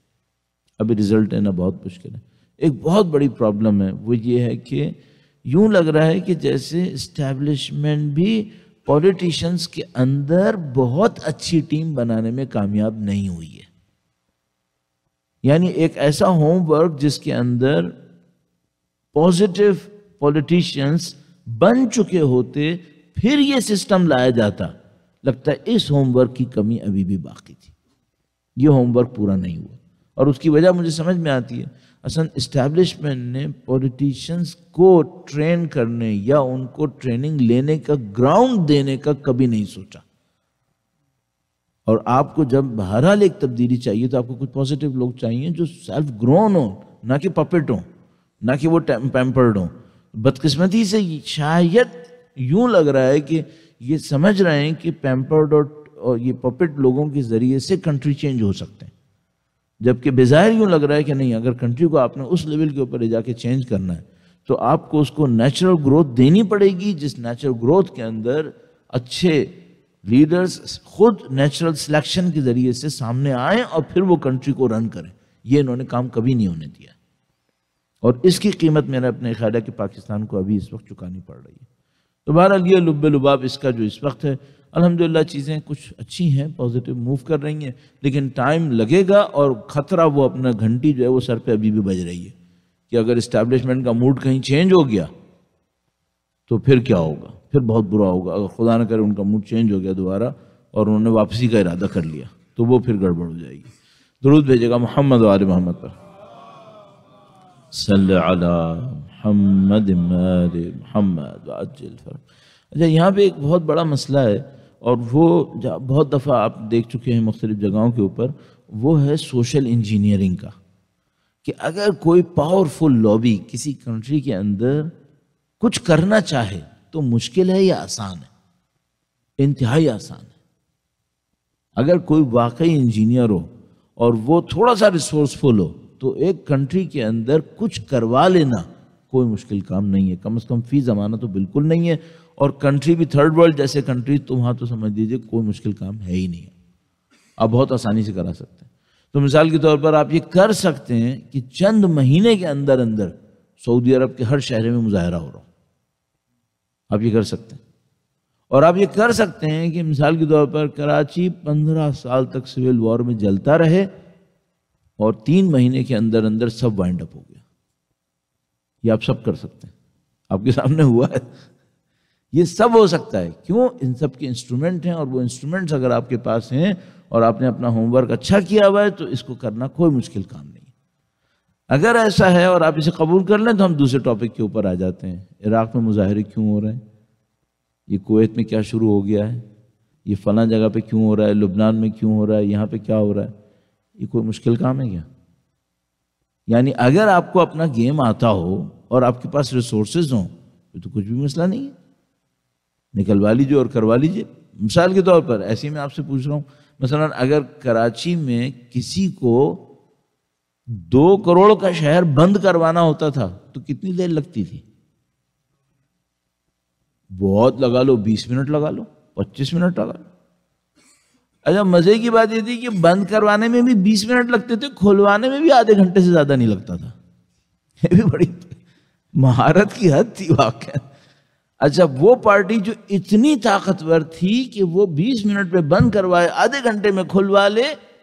ایک بہت بڑی پرابلم ہے، وہ یہ ہے کہ یوں لگ رہا ہے کہ جیسے اسٹیبلشمنٹ بھی پولیٹیشنز کے اندر بہت اچھی ٹیم بنانے میں کامیاب نہیں ہوئی ہے. یعنی ایک ایسا ہوم ورک جس کے اندر پازیٹیو پولیٹیشنز بن چکے ہوتے پھر یہ سسٹم لایا جاتا، لگتا ہے اس ہوم ورک کی کمی ابھی بھی باقی تھی. یہ ہوم ورک پورا نہیں ہوا، اور اس کی وجہ مجھے سمجھ میں آتی ہے. اصلا اسٹیبلشمنٹ نے پولیٹیشنز کو ٹرین کرنے یا ان کو ٹریننگ لینے کا گراؤنڈ دینے کا کبھی نہیں سوچا. اور آپ کو جب بہرحال ایک تبدیلی چاہیے تو آپ کو کچھ پازیٹیو لوگ چاہیے جو سیلف گرون ہوں، نہ کہ پپٹ ہوں، نہ کہ وہ پیمپرڈ ہوں. بدقسمتی سے شاید یوں لگ رہا ہے کہ یہ سمجھ رہے ہیں کہ پیمپرڈ اور یہ پپٹ لوگوں کے ذریعے سے کنٹری چینج ہو سکتے ہیں، جبکہ بظاہر یوں لگ رہا ہے کہ نہیں، اگر کنٹری کو آپ نے اس لیول کے اوپر لے جا کے چینج کرنا ہے تو آپ کو اس کو نیچرل گروتھ دینی پڑے گی، جس نیچرل گروتھ کے اندر اچھے لیڈرز خود نیچرل سلیکشن کے ذریعے سے سامنے آئیں اور پھر وہ کنٹری کو رن کریں. یہ انہوں نے کام کبھی نہیں ہونے دیا، اور اس کی قیمت میرا اپنے خیال ہے کہ پاکستان کو ابھی اس وقت چکانی پڑ رہی ہے. تو بہرحال یہ لب لباب اس کا جو اس وقت ہے، الحمدللہ چیزیں کچھ اچھی ہیں، پازیٹیو موو کر رہی ہیں، لیکن ٹائم لگے گا. اور خطرہ وہ اپنا گھنٹی جو ہے وہ سر پہ ابھی بھی بج رہی ہے کہ اگر اسٹیبلشمنٹ کا موڈ کہیں چینج ہو گیا تو پھر کیا ہوگا، پھر بہت برا ہوگا. اگر خدا نہ کرے ان کا موڈ چینج ہو گیا دوبارہ اور انہوں نے واپسی کا ارادہ کر لیا تو وہ پھر گڑبڑ ہو جائے گی. درود بھیجے گا محمد و آل محمد پر. صلی علی محمد آل محمد وعجل فرج. اچھا، یہاں پہ ایک بہت بڑا مسئلہ ہے، اور وہ بہت دفعہ آپ دیکھ چکے ہیں مختلف جگہوں کے اوپر، وہ ہے سوشل انجینئرنگ کا. کہ اگر کوئی پاورفل لابی کسی کنٹری کے اندر کچھ کرنا چاہے تو مشکل ہے یا آسان ہے؟ انتہائی آسان ہے. اگر کوئی واقعی انجینئر ہو اور وہ تھوڑا سا ریسورسفل ہو تو ایک کنٹری کے اندر کچھ کروا لینا کوئی مشکل کام نہیں ہے، کم از کم فی زمانہ تو بالکل نہیں ہے. اور کنٹری بھی تھرڈ ورلڈ جیسے کنٹری، تو وہاں تو سمجھ لیجیے کوئی مشکل کام ہے ہی نہیں، آپ بہت آسانی سے کرا سکتے ہیں. تو مثال کے طور پر آپ یہ کر سکتے ہیں کہ چند مہینے کے اندر اندر سعودی عرب کے ہر شہر میں مظاہرہ ہو رہا ہو، آپ یہ کر سکتے ہیں. اور آپ یہ کر سکتے ہیں کہ مثال کے طور پر کراچی 15 سال تک سول وار میں جلتا رہے اور 3 مہینے کے اندر اندر سب وائنڈ اپ ہو گیا. یہ آپ سب کر سکتے ہیں، آپ کے سامنے ہوا ہے. یہ سب ہو سکتا ہے. کیوں؟ ان سب کے انسٹرومنٹ ہیں، اور وہ انسٹرومنٹس اگر آپ کے پاس ہیں اور آپ نے اپنا ہوم ورک اچھا کیا ہوا ہے تو اس کو کرنا کوئی مشکل کام نہیں. اگر ایسا ہے اور آپ اسے قبول کر لیں تو ہم دوسرے ٹاپک کے اوپر آ جاتے ہیں. عراق میں مظاہرے کیوں ہو رہے ہیں؟ یہ کویت میں کیا شروع ہو گیا ہے؟ یہ فلاں جگہ پہ کیوں ہو رہا ہے؟ لبنان میں کیوں ہو رہا ہے؟ یہاں پہ کیا ہو رہا ہے؟ یہ کوئی مشکل کام ہے کیا؟ یعنی اگر آپ کو اپنا گیم آتا ہو اور آپ کے پاس ریسورسز ہوں تو کچھ بھی مسئلہ نہیں ہے، نکلوا لیجیے اور کروا لیجیے. مثال کے طور پر ایسے ہی میں آپ سے پوچھ رہا ہوں، مثلا اگر کراچی میں کسی کو 2 کروڑ کا شہر بند کروانا ہوتا تھا تو کتنی دیر لگتی تھی؟ بہت لگا لو 20 منٹ لگا لو، 25 منٹ لگا لو. اچھا، مزے کی بات یہ تھی کہ بند کروانے میں بھی 20 منٹ لگتے تھے، کھلوانے میں بھی آدھے گھنٹے سے زیادہ نہیں لگتا تھا. یہ بھی بڑی مہارت کی حد تھی واقعا. اچھا، وہ پارٹی جو اتنی طاقتور تھی کہ وہ 20 منٹ میں بند کروائے، آدھے گھنٹے میں کھلوا لے،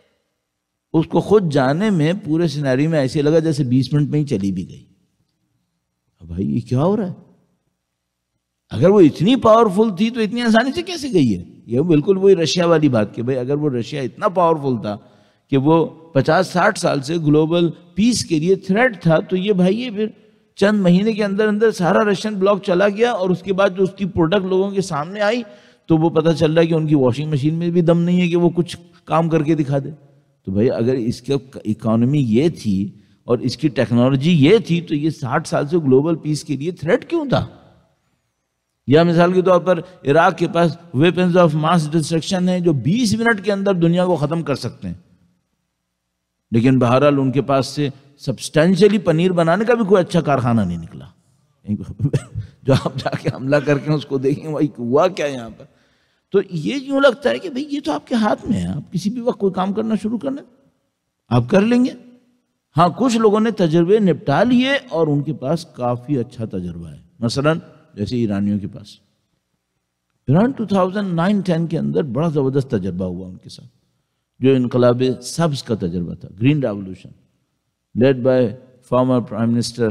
اس کو خود جانے میں پورے سیناری میں ایسے لگا جیسے 20 منٹ میں ہی چلی بھی گئی. اب بھائی یہ کیا ہو رہا ہے؟ اگر وہ اتنی پاورفل تھی تو اتنی آسانی سے کیسے گئی ہے؟ یہ بالکل وہی رشیا والی بات کہ بھائی اگر وہ رشیا اتنا پاورفل تھا کہ وہ 50-60 سال سے گلوبل پیس کے لیے تھریٹ تھا، تو یہ بھائی یہ پھر چند مہینے کے اندر اندر سارا رشین بلاک چلا گیا، اور اس کے بعد جو اس کی پروڈکٹ لوگوں کے سامنے آئی تو وہ پتہ چل رہا ہے کہ ان کی واشنگ مشین میں بھی دم نہیں ہے کہ وہ کچھ کام کر کے دکھا دے. تو بھائی اگر اس کی اکانومی یہ تھی اور اس کی ٹیکنالوجی یہ تھی تو یہ 60 سال سے گلوبل پیس کے لیے تھریٹ کیوں تھا؟ یا مثال کے طور پر عراق کے پاس ویپنز آف ماس ڈسٹرکشن ہیں جو 20 منٹ کے اندر دنیا کو ختم کر سکتے ہیں، لیکن بہرحال ان کے پاس سے سبسٹینشلی پنیر بنانے کا بھی کوئی اچھا کارخانہ نہیں نکلا. جو آپ جا کے حملہ کر کے اس کو دیکھیں وہی ہوا کیا یہاں پر. تو یہ یوں لگتا ہے کہ بھئی یہ تو آپ کے ہاتھ میں ہے، آپ کسی بھی وقت کوئی کام کرنا شروع کرنا آپ کر لیں گے. ہاں کچھ لوگوں نے تجربے نپٹا لیے اور ان کے پاس کافی اچھا تجربہ ہے، مثلا جیسے ایرانیوں کے پاس. ایران 2009-10 کے اندر بڑا زبردست تجربہ ہوا ان کے ساتھ، جو انقلاب سبز کا تجربہ تھا، green revolution led by former prime minister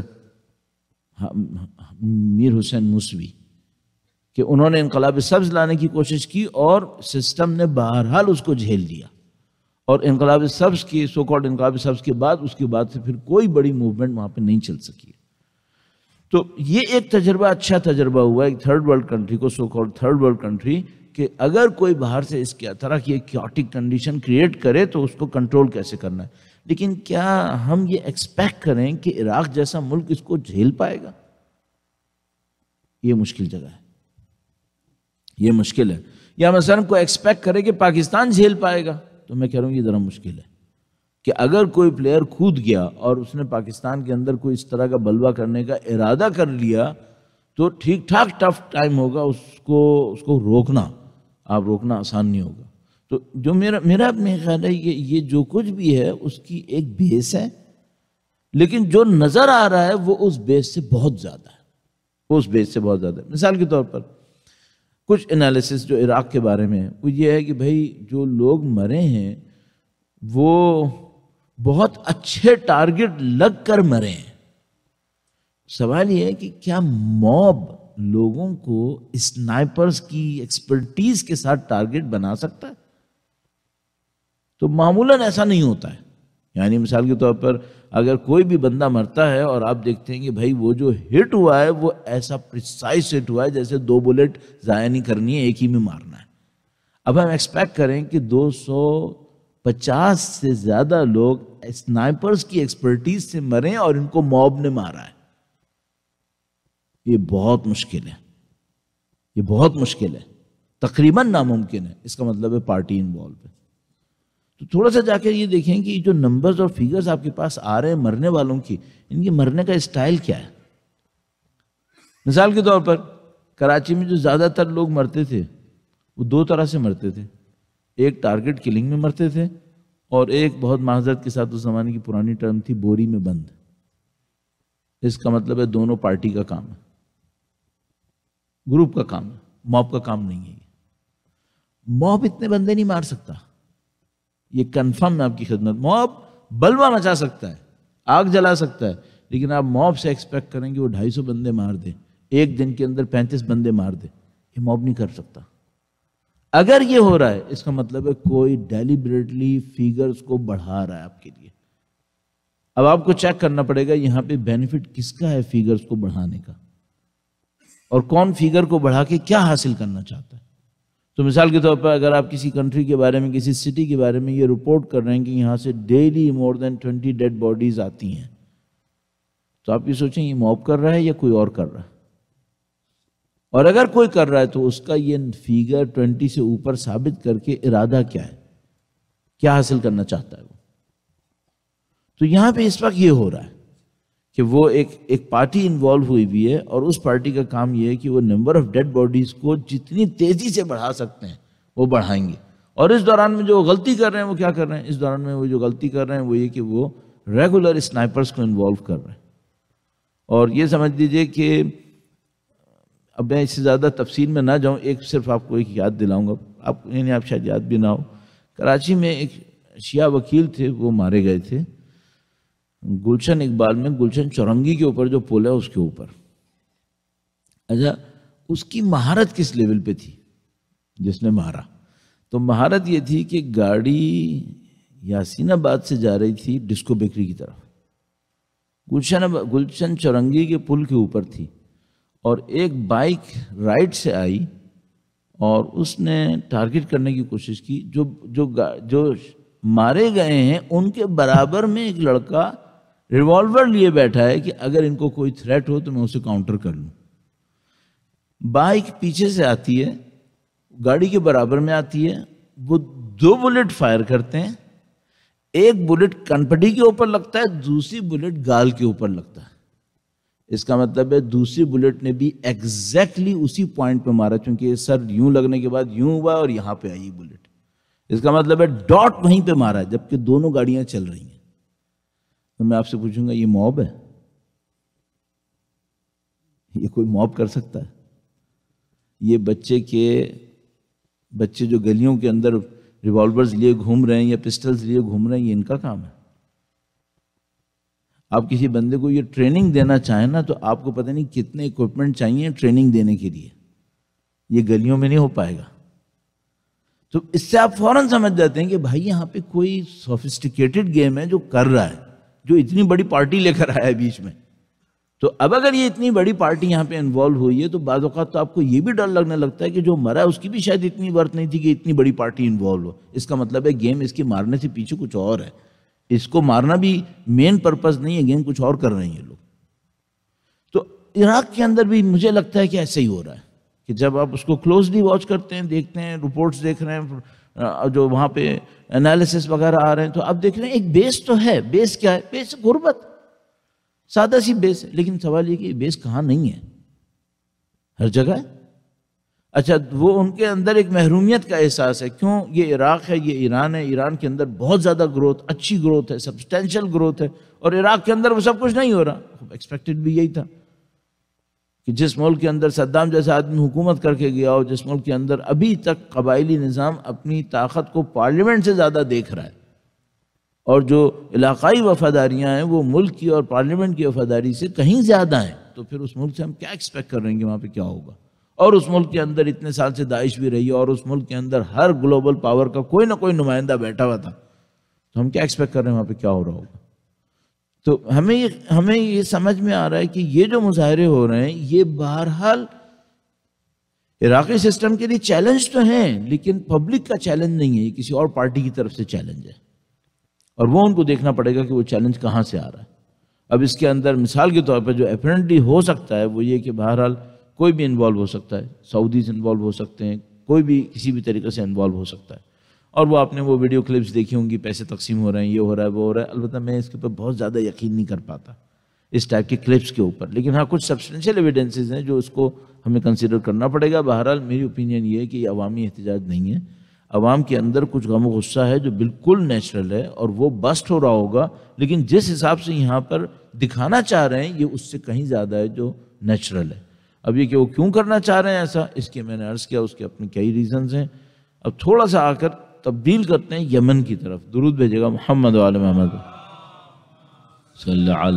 Mir Hossein Mousavi, کہ انہوں نے انقلاب سبز لانے کی کوشش کی اور سسٹم نے بہرحال اس کو جھیل دیا. اور انقلاب سبز کی سو کالڈ انقلاب سبز کے بعد اس کے بعد سے پھر کوئی بڑی موومنٹ وہاں پہ نہیں چل سکی. تو یہ ایک تجربہ اچھا تجربہ ہوا ایک تھرڈ ورلڈ کنٹری کو، so called third world country, کہ اگر کوئی باہر سے اس کی طرح کی ایک کیوٹک کنڈیشن کریٹ کرے تو اس کو کنٹرول کیسے کرنا ہے. لیکن کیا ہم یہ ایکسپیکٹ کریں کہ عراق جیسا ملک اس کو جھیل پائے گا؟ یہ مشکل جگہ ہے، یہ مشکل ہے. یا مثلا کوئی ایکسپیکٹ کرے کہ پاکستان جھیل پائے گا، تو میں کہہ رہا ہوں یہ ذرا مشکل ہے. کہ اگر کوئی پلیئر کود گیا اور اس نے پاکستان کے اندر کوئی اس طرح کا بلوہ کرنے کا ارادہ کر لیا تو ٹھیک ٹھاک ٹف ٹائم ہوگا اس کو روکنا. آپ روکنا آسان نہیں ہوگا. تو جو میرا اپنے خیال ہے یہ جو کچھ بھی ہے اس کی ایک بیس ہے، لیکن جو نظر آ رہا ہے وہ اس بیس سے بہت زیادہ ہے، وہ اس بیس سے بہت زیادہ ہے. مثال کے طور پر کچھ انالیسس جو عراق کے بارے میں ہے وہ یہ ہے کہ بھائی جو لوگ مرے ہیں وہ بہت اچھے ٹارگٹ لگ کر مرے ہیں. سوال یہ ہے کہ کیا موب لوگوں کو اسنائپرز کی ایکسپرٹیز کے ساتھ ٹارگٹ بنا سکتا ہے؟ تو معمولاً ایسا نہیں ہوتا ہے. یعنی مثال کے طور پر اگر کوئی بھی بندہ مرتا ہے اور آپ دیکھتے ہیں کہ بھائی وہ جو ہٹ ہوا ہے وہ ایسا پریسائز ہٹ ہوا ہے جیسے 2 بلٹ ضائع نہیں کرنی ہے، ایک ہی میں مارنا ہے. اب ہم ایکسپیکٹ کریں کہ 250 سے زیادہ لوگ اسنائپرز کی ایکسپرٹیز سے مریں اور ان کو موب نے مارا ہے. یہ بہت مشکل ہے، یہ بہت مشکل ہے، تقریباً ناممکن ہے. اس کا مطلب ہے پارٹی انوالو ہے. تو تھوڑا سا جا کے یہ دیکھیں کہ جو نمبرز اور فیگرز آپ کے پاس آ رہے ہیں مرنے والوں کی، ان کے مرنے کا اسٹائل کیا ہے. مثال کے طور پر کراچی میں جو زیادہ تر لوگ مرتے تھے وہ 2 طرح سے مرتے تھے. ایک ٹارگٹ کلنگ میں مرتے تھے اور ایک بہت معذرت کے ساتھ اس زمانے کی پرانی ٹرم تھی بوری میں بند. اس کا مطلب ہے دونوں پارٹی کا کام ہے، گروپ کا کام ہے، موب کا کام نہیں ہے. موب اتنے بندے نہیں مار سکتا، یہ کنفرم ہے آپ کی خدمت. موب بلوہ مچا سکتا ہے، آگ جلا سکتا ہے، لیکن آپ موب سے ایکسپیکٹ کریں گے وہ 250 بندے مار دے، ایک دن کے اندر 35 بندے مار دے. یہ موب نہیں کر سکتا. اگر یہ ہو رہا ہے اس کا مطلب ہے کوئی ڈیلیبریٹلی فیگرز کو بڑھا رہا ہے آپ کے لیے. اب آپ کو چیک کرنا پڑے گا یہاں پہ بینیفٹ کس کا ہے فیگرز کو بڑھانے کا، اور کون فیگر کو بڑھا کے کیا حاصل کرنا چاہتا ہے. تو مثال کے طور پر اگر آپ کسی کنٹری کے بارے میں، کسی سٹی کے بارے میں یہ رپورٹ کر رہے ہیں کہ یہاں سے daily more than 20 dead bodies آتی ہیں، تو آپ یہ سوچیں یہ موب کر رہا ہے یا کوئی اور کر رہا ہے. اور اگر کوئی کر رہا ہے تو اس کا یہ فیگر 20 سے اوپر ثابت کر کے ارادہ کیا ہے، کیا حاصل کرنا چاہتا ہے وہ. تو یہاں پہ اس وقت یہ ہو رہا ہے کہ وہ ایک پارٹی انوالو ہوئی ہوئی ہے، اور اس پارٹی کا کام یہ ہے کہ وہ نمبر آف ڈیڈ باڈیز کو جتنی تیزی سے بڑھا سکتے ہیں وہ بڑھائیں گے. اور اس دوران میں جو غلطی کر رہے ہیں وہ کیا کر رہے ہیں، اس دوران میں وہ جو غلطی کر رہے ہیں وہ یہ کہ وہ ریگولر اسنائپرز کو انوالو کر رہے ہیں. اور یہ سمجھ لیجئے کہ اب میں اس سے زیادہ تفصیل میں نہ جاؤں، صرف آپ کو ایک یاد دلاؤں گا، آپ یعنی آپ شاید یاد بھی نہ ہو. کراچی میں ایک شیعہ وکیل تھے وہ مارے گئے تھے گلشن اقبال میں، گلشن چورنگی کے اوپر جو پل ہے اس کے اوپر. اچھا اس کی مہارت کس لیول پہ تھی جس نے مارا؟ تو مہارت یہ تھی کہ گاڑی یاسین آباد سے جا رہی تھی ڈسکو بیکری کی طرف، گلشن چورنگی کے پل کے اوپر تھی، اور ایک بائک رائٹ سے آئی اور اس نے ٹارگٹ کرنے کی کوشش کی. جو مارے گئے ہیں ان کے برابر میں ایک لڑکا ریوالور لیے بیٹھا ہے کہ اگر ان کو کوئی تھریٹ ہو تو میں اسے کاؤنٹر کر لوں. بائک پیچھے سے آتی ہے، گاڑی کے برابر میں آتی ہے، وہ 2 بلٹ فائر کرتے ہیں، ایک بلٹ کنپٹی کے اوپر لگتا ہے، دوسری بلٹ گال کے اوپر لگتا ہے. اس کا مطلب ہے دوسری بلٹ نے بھی ایگزیکٹلی اسی پوائنٹ پہ مارا، چونکہ سر یوں لگنے کے بعد یوں ہوا اور یہاں پہ آئی بلٹ. اس کا مطلب ہے ڈاٹ وہیں پہ مارا ہے جبکہ دونوں گاڑیاں چل رہی ہیں. تو میں آپ سے پوچھوں گا یہ موب ہے؟ یہ کوئی موب کر سکتا ہے؟ یہ بچے جو گلیوں کے اندر ریوالورز لیے گھوم رہے ہیں یا پسٹلز لیے گھوم رہے ہیں، یہ ان کا کام ہے. آپ کسی بندے کو یہ ٹریننگ دینا چاہیں نا تو آپ کو پتہ نہیں کتنے اکوپمنٹ چاہیے ٹریننگ دینے کے لیے، یہ گلیوں میں نہیں ہو پائے گا. تو اس سے آپ فوراً سمجھ جاتے ہیں کہ بھائی یہاں پہ کوئی سوفسٹیکیٹڈ گیم ہے جو کر رہا ہے، جو اتنی بڑی پارٹی لے کر آیا ہے بیچ میں. تو اب اگر یہ اتنی بڑی پارٹی یہاں پہ انوالو ہوئی ہے تو بعض اوقات تو آپ کو یہ بھی ڈر لگنے لگتا ہے کہ جو مرا ہے اس کی بھی شاید اتنی ورتھ نہیں تھی کہ اتنی بڑی پارٹی انوالو ہو. اس کا مطلب ہے گیم اس کے مارنے سے پیچھے کچھ اور ہے، اس کو مارنا بھی مین پرپس نہیں ہے، گیم کچھ اور کر رہے ہیں یہ لوگ. تو عراق کے اندر بھی مجھے لگتا ہے کہ ایسا ہی ہو رہا ہے کہ جب آپ اس کو کلوزلی واچ کرتے ہیں، دیکھتے ہیں، رپورٹس دیکھ رہے ہیں، جو وہاں پہ انالیسس وغیرہ آ رہے ہیں، تو آپ دیکھ رہے ہیں ایک بیس تو ہے. بیس کیا ہے؟ بیس غربت، سادہ سی بیس ہے. لیکن سوال یہ کہ یہ بیس کہاں نہیں ہے؟ ہر جگہ ہے. اچھا وہ ان کے اندر ایک محرومیت کا احساس ہے. کیوں؟ یہ عراق ہے، یہ ایران ہے، ایران کے اندر بہت زیادہ گروتھ، اچھی گروتھ ہے، سبسٹینشل گروتھ ہے، اور عراق کے اندر وہ سب کچھ نہیں ہو رہا. ایکسپیکٹڈ بھی یہی تھا کہ جس ملک کے اندر صدام جیسا آدمی حکومت کر کے گیا ہو، جس ملک کے اندر ابھی تک قبائلی نظام اپنی طاقت کو پارلیمنٹ سے زیادہ دیکھ رہا ہے، اور جو علاقائی وفاداریاں ہیں وہ ملک کی اور پارلیمنٹ کی وفاداری سے کہیں زیادہ ہیں، تو پھر اس ملک سے ہم کیا ایکسپیکٹ کر رہے ہیں کہ وہاں پہ کیا ہوگا؟ اور اس ملک کے اندر اتنے سال سے داعش بھی رہی، اور اس ملک کے اندر ہر گلوبل پاور کا کوئی نہ کوئی نمائندہ بیٹھا ہوا تھا. تو ہم کیا ایکسپیکٹ کر رہے ہیں وہاں پہ کیا ہو رہا ہوگا؟ تو ہمیں یہ سمجھ میں آ رہا ہے کہ یہ جو مظاہرے ہو رہے ہیں یہ بہرحال عراقی سسٹم کے لیے چیلنج تو ہیں، لیکن پبلک کا چیلنج نہیں ہے، یہ کسی اور پارٹی کی طرف سے چیلنج ہے، اور وہ ان کو دیکھنا پڑے گا کہ وہ چیلنج کہاں سے آ رہا ہے. اب اس کے اندر مثال کے طور پر جو اپیرنٹلی ہو سکتا ہے وہ یہ کہ بہرحال کوئی بھی انوالو ہو سکتا ہے، سعودیز انوالو ہو سکتے ہیں، کوئی بھی کسی بھی طریقے سے انوالو ہو سکتا ہے. اور وہ آپ نے وہ ویڈیو کلپس دیکھی ہوں گی، پیسے تقسیم ہو رہے ہیں، یہ ہو رہا ہے، وہ ہو رہا ہے. البتہ میں اس کے اوپر بہت زیادہ یقین نہیں کر پاتا اس ٹائپ کے کلپس کے اوپر، لیکن ہاں کچھ سبسٹینشیل ایویڈنسز ہیں جو اس کو ہمیں کنسیڈر کرنا پڑے گا. بہرحال میری اوپینین یہ ہے کہ یہ عوامی احتجاج نہیں ہے، عوام کے اندر کچھ غم و غصہ ہے جو بالکل نیچرل ہے، اور وہ بسٹ ہو رہا ہوگا، لیکن جس حساب سے یہاں پر دکھانا چاہ رہے ہیں یہ اس سے کہیں زیادہ ہے جو نیچرل ہے. اب یہ کہ وہ کیوں کرنا چاہ رہے ہیں ایسا، اس کے میں نے عرض کیا، اس کے اپنے کئی ریزنز ہیں. اب تھوڑا سا آ کر تبدیل کرتے ہیں یمن کی طرف. درود بھیجے گا محمد وعلی محمد صلی علی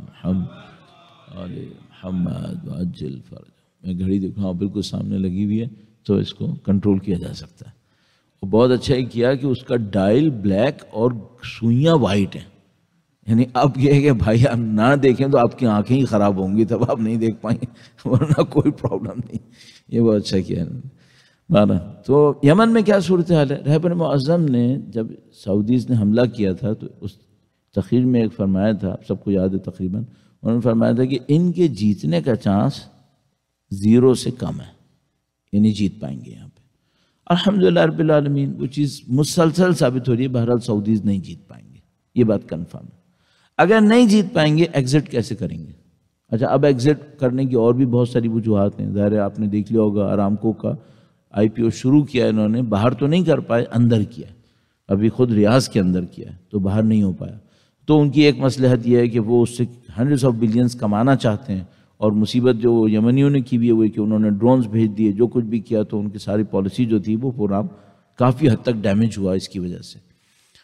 محمد علی محمد وعجل فرج. میں گھڑی دیکھ رہا ہوں بالکل سامنے لگی ہوئی ہے تو اس کو کنٹرول کیا جا سکتا ہے. اور بہت اچھا ہی کیا کہ اس کا ڈائل بلیک اور سوئیاں وائٹ ہیں، یعنی اب یہ ہے کہ بھائی آپ نہ دیکھیں تو آپ کی آنکھیں ہی خراب ہوں گی، تب آپ نہیں دیکھ پائیں گے، ورنہ کوئی پرابلم نہیں. یہ بہت اچھا کیا ہے. تو یمن میں کیا صورتحال ہے؟ رہبر معظم نے جب سعودیز نے حملہ کیا تھا تو اس تقریر میں ایک فرمایا تھا، سب کو یاد ہے تقریباً، انہوں نے فرمایا تھا کہ ان کے جیتنے کا چانس 0 سے کم ہے، یعنی جیت پائیں گے یہاں پہ. الحمدللہ رب العالمین وہ چیز مسلسل ثابت ہو رہی ہے، بہرحال سعودیز نہیں جیت پائیں گے، یہ بات کنفرم ہے. اگر نہیں جیت پائیں گے ایگزٹ کیسے کریں گے؟ اچھا اب ایگزٹ کرنے کی اور بھی بہت ساری وجوہات ہیں. ظاہر ہے آپ نے دیکھ لیا ہوگا ارامکو کا IPO شروع کیا انہوں نے، باہر تو نہیں کر پائے، اندر کیا، ابھی خود ریاض کے اندر کیا تو باہر نہیں ہو پایا. تو ان کی ایک مصلحت یہ ہے کہ وہ اس سے ہنڈریڈز آف بلینز کمانا چاہتے ہیں، اور مصیبت جو یمنیوں نے کی بھی ہے وہ کہ انہوں نے ڈرونز بھیج دیے، جو کچھ بھی کیا، تو ان کی ساری پالیسی جو تھی وہ پورا کافی حد تک ڈیمیج ہوا اس کی وجہ سے.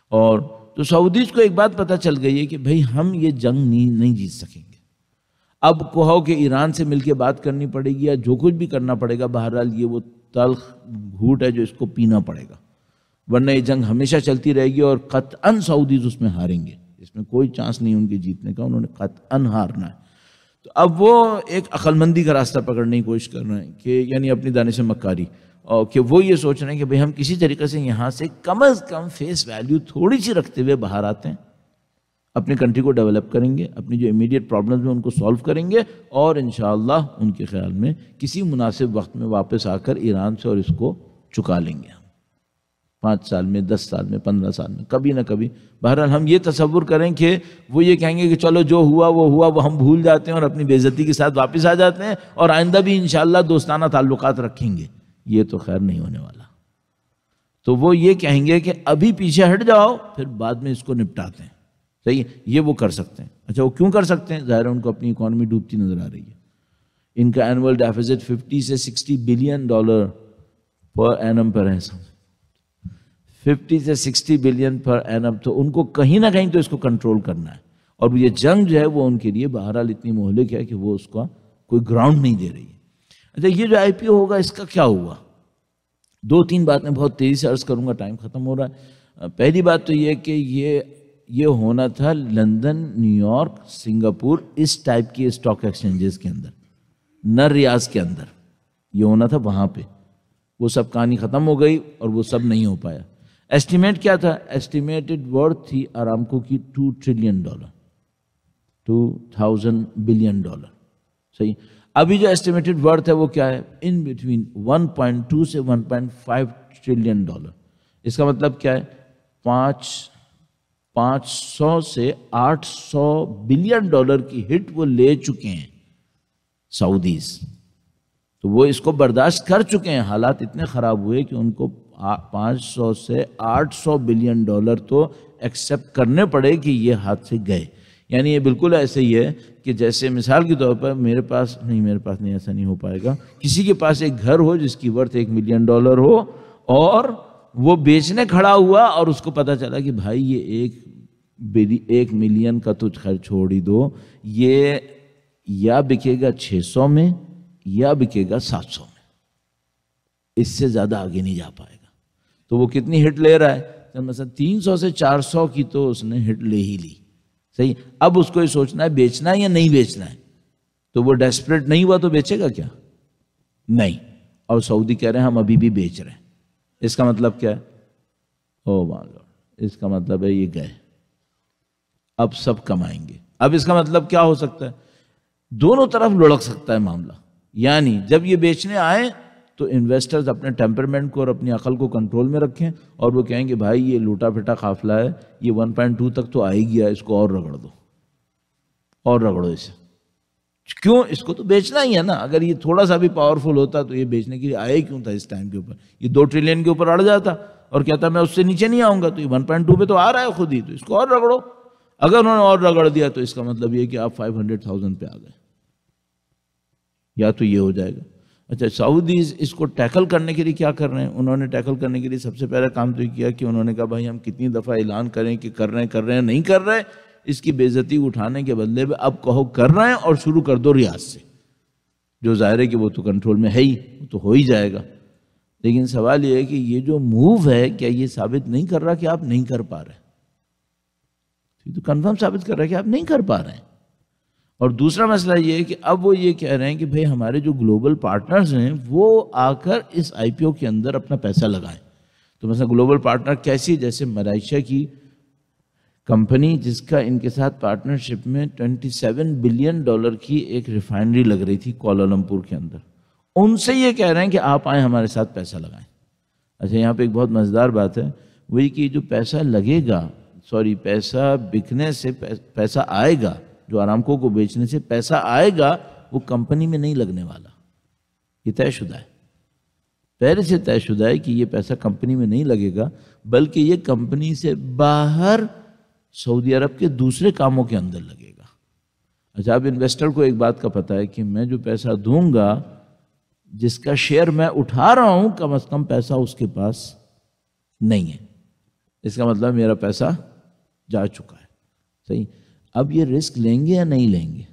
اور تو سعودیز کو ایک بات پتہ چل گئی ہے کہ بھئی ہم یہ جنگ نہیں جیت سکیں گے. اب کہو کہ ایران سے مل کے بات کرنی پڑے گی یا جو کچھ بھی کرنا پڑے گا، بہرحال یہ وہ تلخ گھوٹ ہے جو اس کو پینا پڑے گا، ورنہ یہ جنگ ہمیشہ چلتی رہے گی اور قطعاً سعودیز اس میں ہاریں گے. اس میں کوئی چانس نہیں ان کے جیتنے کا، انہوں نے قطعاً ہارنا ہے. تو اب وہ ایک عقل مندی کا راستہ پکڑنے کی کوشش کر رہے ہیں کہ یعنی اپنی دانش مکاری، اور کہ وہ یہ سوچ رہے ہیں کہ بھئی ہم کسی طریقے سے یہاں سے کم از کم فیس ویلیو تھوڑی سی رکھتے ہوئے باہر آتے ہیں، اپنی کنٹری کو ڈیولپ کریں گے، اپنی جو امیڈیٹ پرابلمز ہیں ان کو سولو کریں گے، اور انشاءاللہ ان کے خیال میں کسی مناسب وقت میں واپس آ کر ایران سے اور اس کو چکا لیں گے. 5 سال میں، 10 سال میں، 15 سال میں، کبھی نہ کبھی. بہرحال ہم یہ تصور کریں کہ وہ یہ کہیں گے کہ چلو جو ہوا وہ ہم بھول جاتے ہیں اور اپنی بے عزتی کے ساتھ واپس آ جاتے ہیں اور آئندہ بھی انشاءاللہ دوستانہ تعلقات رکھیں گے. یہ تو خیر نہیں ہونے والا. تو وہ یہ کہیں گے کہ ابھی پیچھے ہٹ جاؤ، پھر بعد میں اس کو نپٹاتے ہیں. صحیح ہے، یہ وہ کر سکتے ہیں. اچھا وہ کیوں کر سکتے ہیں؟ ظاہر ہے ان کو اپنی اکانومی ڈوبتی نظر آ رہی ہے. ان کا اینول ڈیفیسٹ 50 سے 60 بلین ڈالر پر اینم پر ہے. 50 سے 60 بلین پر اینم. تو ان کو کہیں نہ کہیں تو اس کو کنٹرول کرنا ہے، اور یہ جنگ جو ہے وہ ان کے لیے بہرحال اتنی مہلک ہے کہ وہ اس کا کوئی گراؤنڈ نہیں دے رہی ہے. اچھا یہ جو IPO ہوگا اس کا کیا ہوا؟ 2-3 باتیں بہت تیزی سے عرض کروں گا، ٹائم ختم ہو رہا ہے. پہلی بات تو یہ کہ یہ ہونا تھا لندن، نیو یارک، سنگاپور، اس ٹائپ کی اسٹاک ایکسچینجز کے اندر، نہ ریاض کے اندر. یہ ہونا تھا وہاں پہ. وہ سب کہانی ختم ہو گئی اور وہ سب نہیں ہو پایا. ایسٹیمیٹ کیا تھا؟ ایسٹیمیٹڈ ورتھ تھی آرامکو کی $2 ٹریلین، 2000 بلین ڈالر. صحیح. ابھی جو ایسٹیمیٹڈ ورتھ ہے وہ کیا ہے؟ ان بٹوین 1.2 سے 1.5 ٹریلین ڈالر. اس کا مطلب کیا ہے؟ 500 سے 800 بلین ڈالر کی ہٹ وہ لے چکے ہیں سعودیز. تو وہ اس کو برداشت کر چکے ہیں. حالات اتنے خراب ہوئے کہ ان کو 500 سے 800 بلین ڈالر تو ایکسیپٹ کرنے پڑے کہ یہ ہاتھ سے گئے. یعنی یہ بالکل ایسے ہی ہے کہ جیسے مثال کے طور پر میرے پاس نہیں، ایسا نہیں ہو پائے گا. کسی کے پاس ایک گھر ہو جس کی ورتھ $1 ملین ہو، اور وہ بیچنے کھڑا ہوا اور اس کو پتا چلا کہ بھائی یہ 1 ملین کا تو خیر چھوڑ ہی دو، یہ یا بکے گا 600 میں یا بکے گا 700 میں، اس سے زیادہ آگے نہیں جا پائے گا. تو وہ کتنی ہٹ لے رہا ہے؟ مثلا 300 سے 400 کی تو اس نے ہٹ لے ہی لی. صحیح. اب اس کو یہ سوچنا ہے بیچنا ہے یا نہیں بیچنا ہے. تو وہ ڈیسپریٹ نہیں ہوا تو بیچے گا کیا؟ نہیں. اور سعودی کہہ رہے ہیں ہم ابھی بھی بیچ رہے ہیں. اس کا مطلب کیا ہے؟ اس کا مطلب ہے یہ گئے، اب سب کمائیں گے. اب اس کا مطلب کیا ہو سکتا ہے؟ دونوں طرف لڑک سکتا ہے معاملہ. یعنی جب یہ بیچنے آئے تو انویسٹرز اپنے ٹیمپرمنٹ کو اور اپنی عقل کو کنٹرول میں رکھیں، اور وہ کہیں گے بھائی یہ لوٹا پھٹا قافلہ ہے، یہ 1.2 تک تو آ ہی گیا، اس کو اور رگڑ دو، اور رگڑو اسے. کیوں؟ اس کو تو بیچنا ہی ہے نا. اگر یہ تھوڑا سا بھی پاورفل ہوتا تو یہ بیچنے کے لیے آئے کیوں تھا اس ٹائم کے اوپر؟ یہ 2 ٹریلین کے اوپر اڑ جاتا اور کہتا میں اس سے نیچے نہیں آؤں گا. تو یہ 1.2 پہ تو آ رہا ہے خود ہی، تو اس کو اور رگڑو. اگر انہوں نے اور رگڑ دیا تو اس کا مطلب یہ کہ آپ 500,000 پہ آ گئے، یا تو یہ ہو جائے گا. اچھا سعودیز اس کو ٹیکل کرنے کے لیے کیا کر رہے ہیں؟ انہوں نے ٹیکل کرنے کے لیے سب سے پہلا کام تو یہ کیا کہ انہوں نے کہا بھائی ہم کتنی دفعہ اعلان کریں کہ کر رہے ہیں نہیں کر رہے. اس کی بے عزتی اٹھانے کے بدلے میں اب کہو کر رہے ہیں اور شروع کر دو ریاض سے، جو ظاہر ہے کہ وہ تو کنٹرول میں ہے ہی، وہ تو ہو ہی جائے گا. لیکن سوال یہ ہے کہ یہ جو موو ہے کیا یہ ثابت نہیں کر رہا کہ آپ نہیں کر پا رہے؟ یہ تو کنفرم ثابت کر رہا ہے کہ آپ نہیں کر پا رہے ہیں. اور دوسرا مسئلہ یہ ہے کہ اب وہ یہ کہہ رہے ہیں کہ بھئی ہمارے جو گلوبل پارٹنرز ہیں وہ آ کر اس IPO کے اندر اپنا پیسہ لگائیں. تو مثلا گلوبل پارٹنر کیسی؟ جیسے ملائیشیا کی کمپنی جس کا ان کے ساتھ پارٹنرشپ میں $27 بلین کی ایک ریفائنری لگ رہی تھی کوالالمپور کے اندر، ان سے یہ کہہ رہے ہیں کہ آپ آئیں ہمارے ساتھ پیسہ لگائیں. اچھا یہاں پہ ایک بہت مزیدار بات ہے، وہی کہ جو پیسہ لگے گا، پیسہ بکنے سے پیسہ آئے گا، جو آرامکو کو بیچنے سے پیسہ آئے گا وہ کمپنی میں نہیں لگنے والا. یہ طے شدہ ہے، پہلے سے طے شدہ ہے کہ یہ پیسہ کمپنی میں نہیں لگے گا، بلکہ یہ کمپنی سے باہر سعودی عرب کے دوسرے کاموں کے اندر لگے گا. اچھا اب انویسٹر کو ایک بات کا پتہ ہے کہ میں جو پیسہ دوں گا، جس کا شیئر میں اٹھا رہا ہوں، کم از کم پیسہ اس کے پاس نہیں ہے. اس کا مطلب میرا پیسہ جا چکا ہے. صحیح. اب یہ رسک لیں گے یا نہیں لیں گے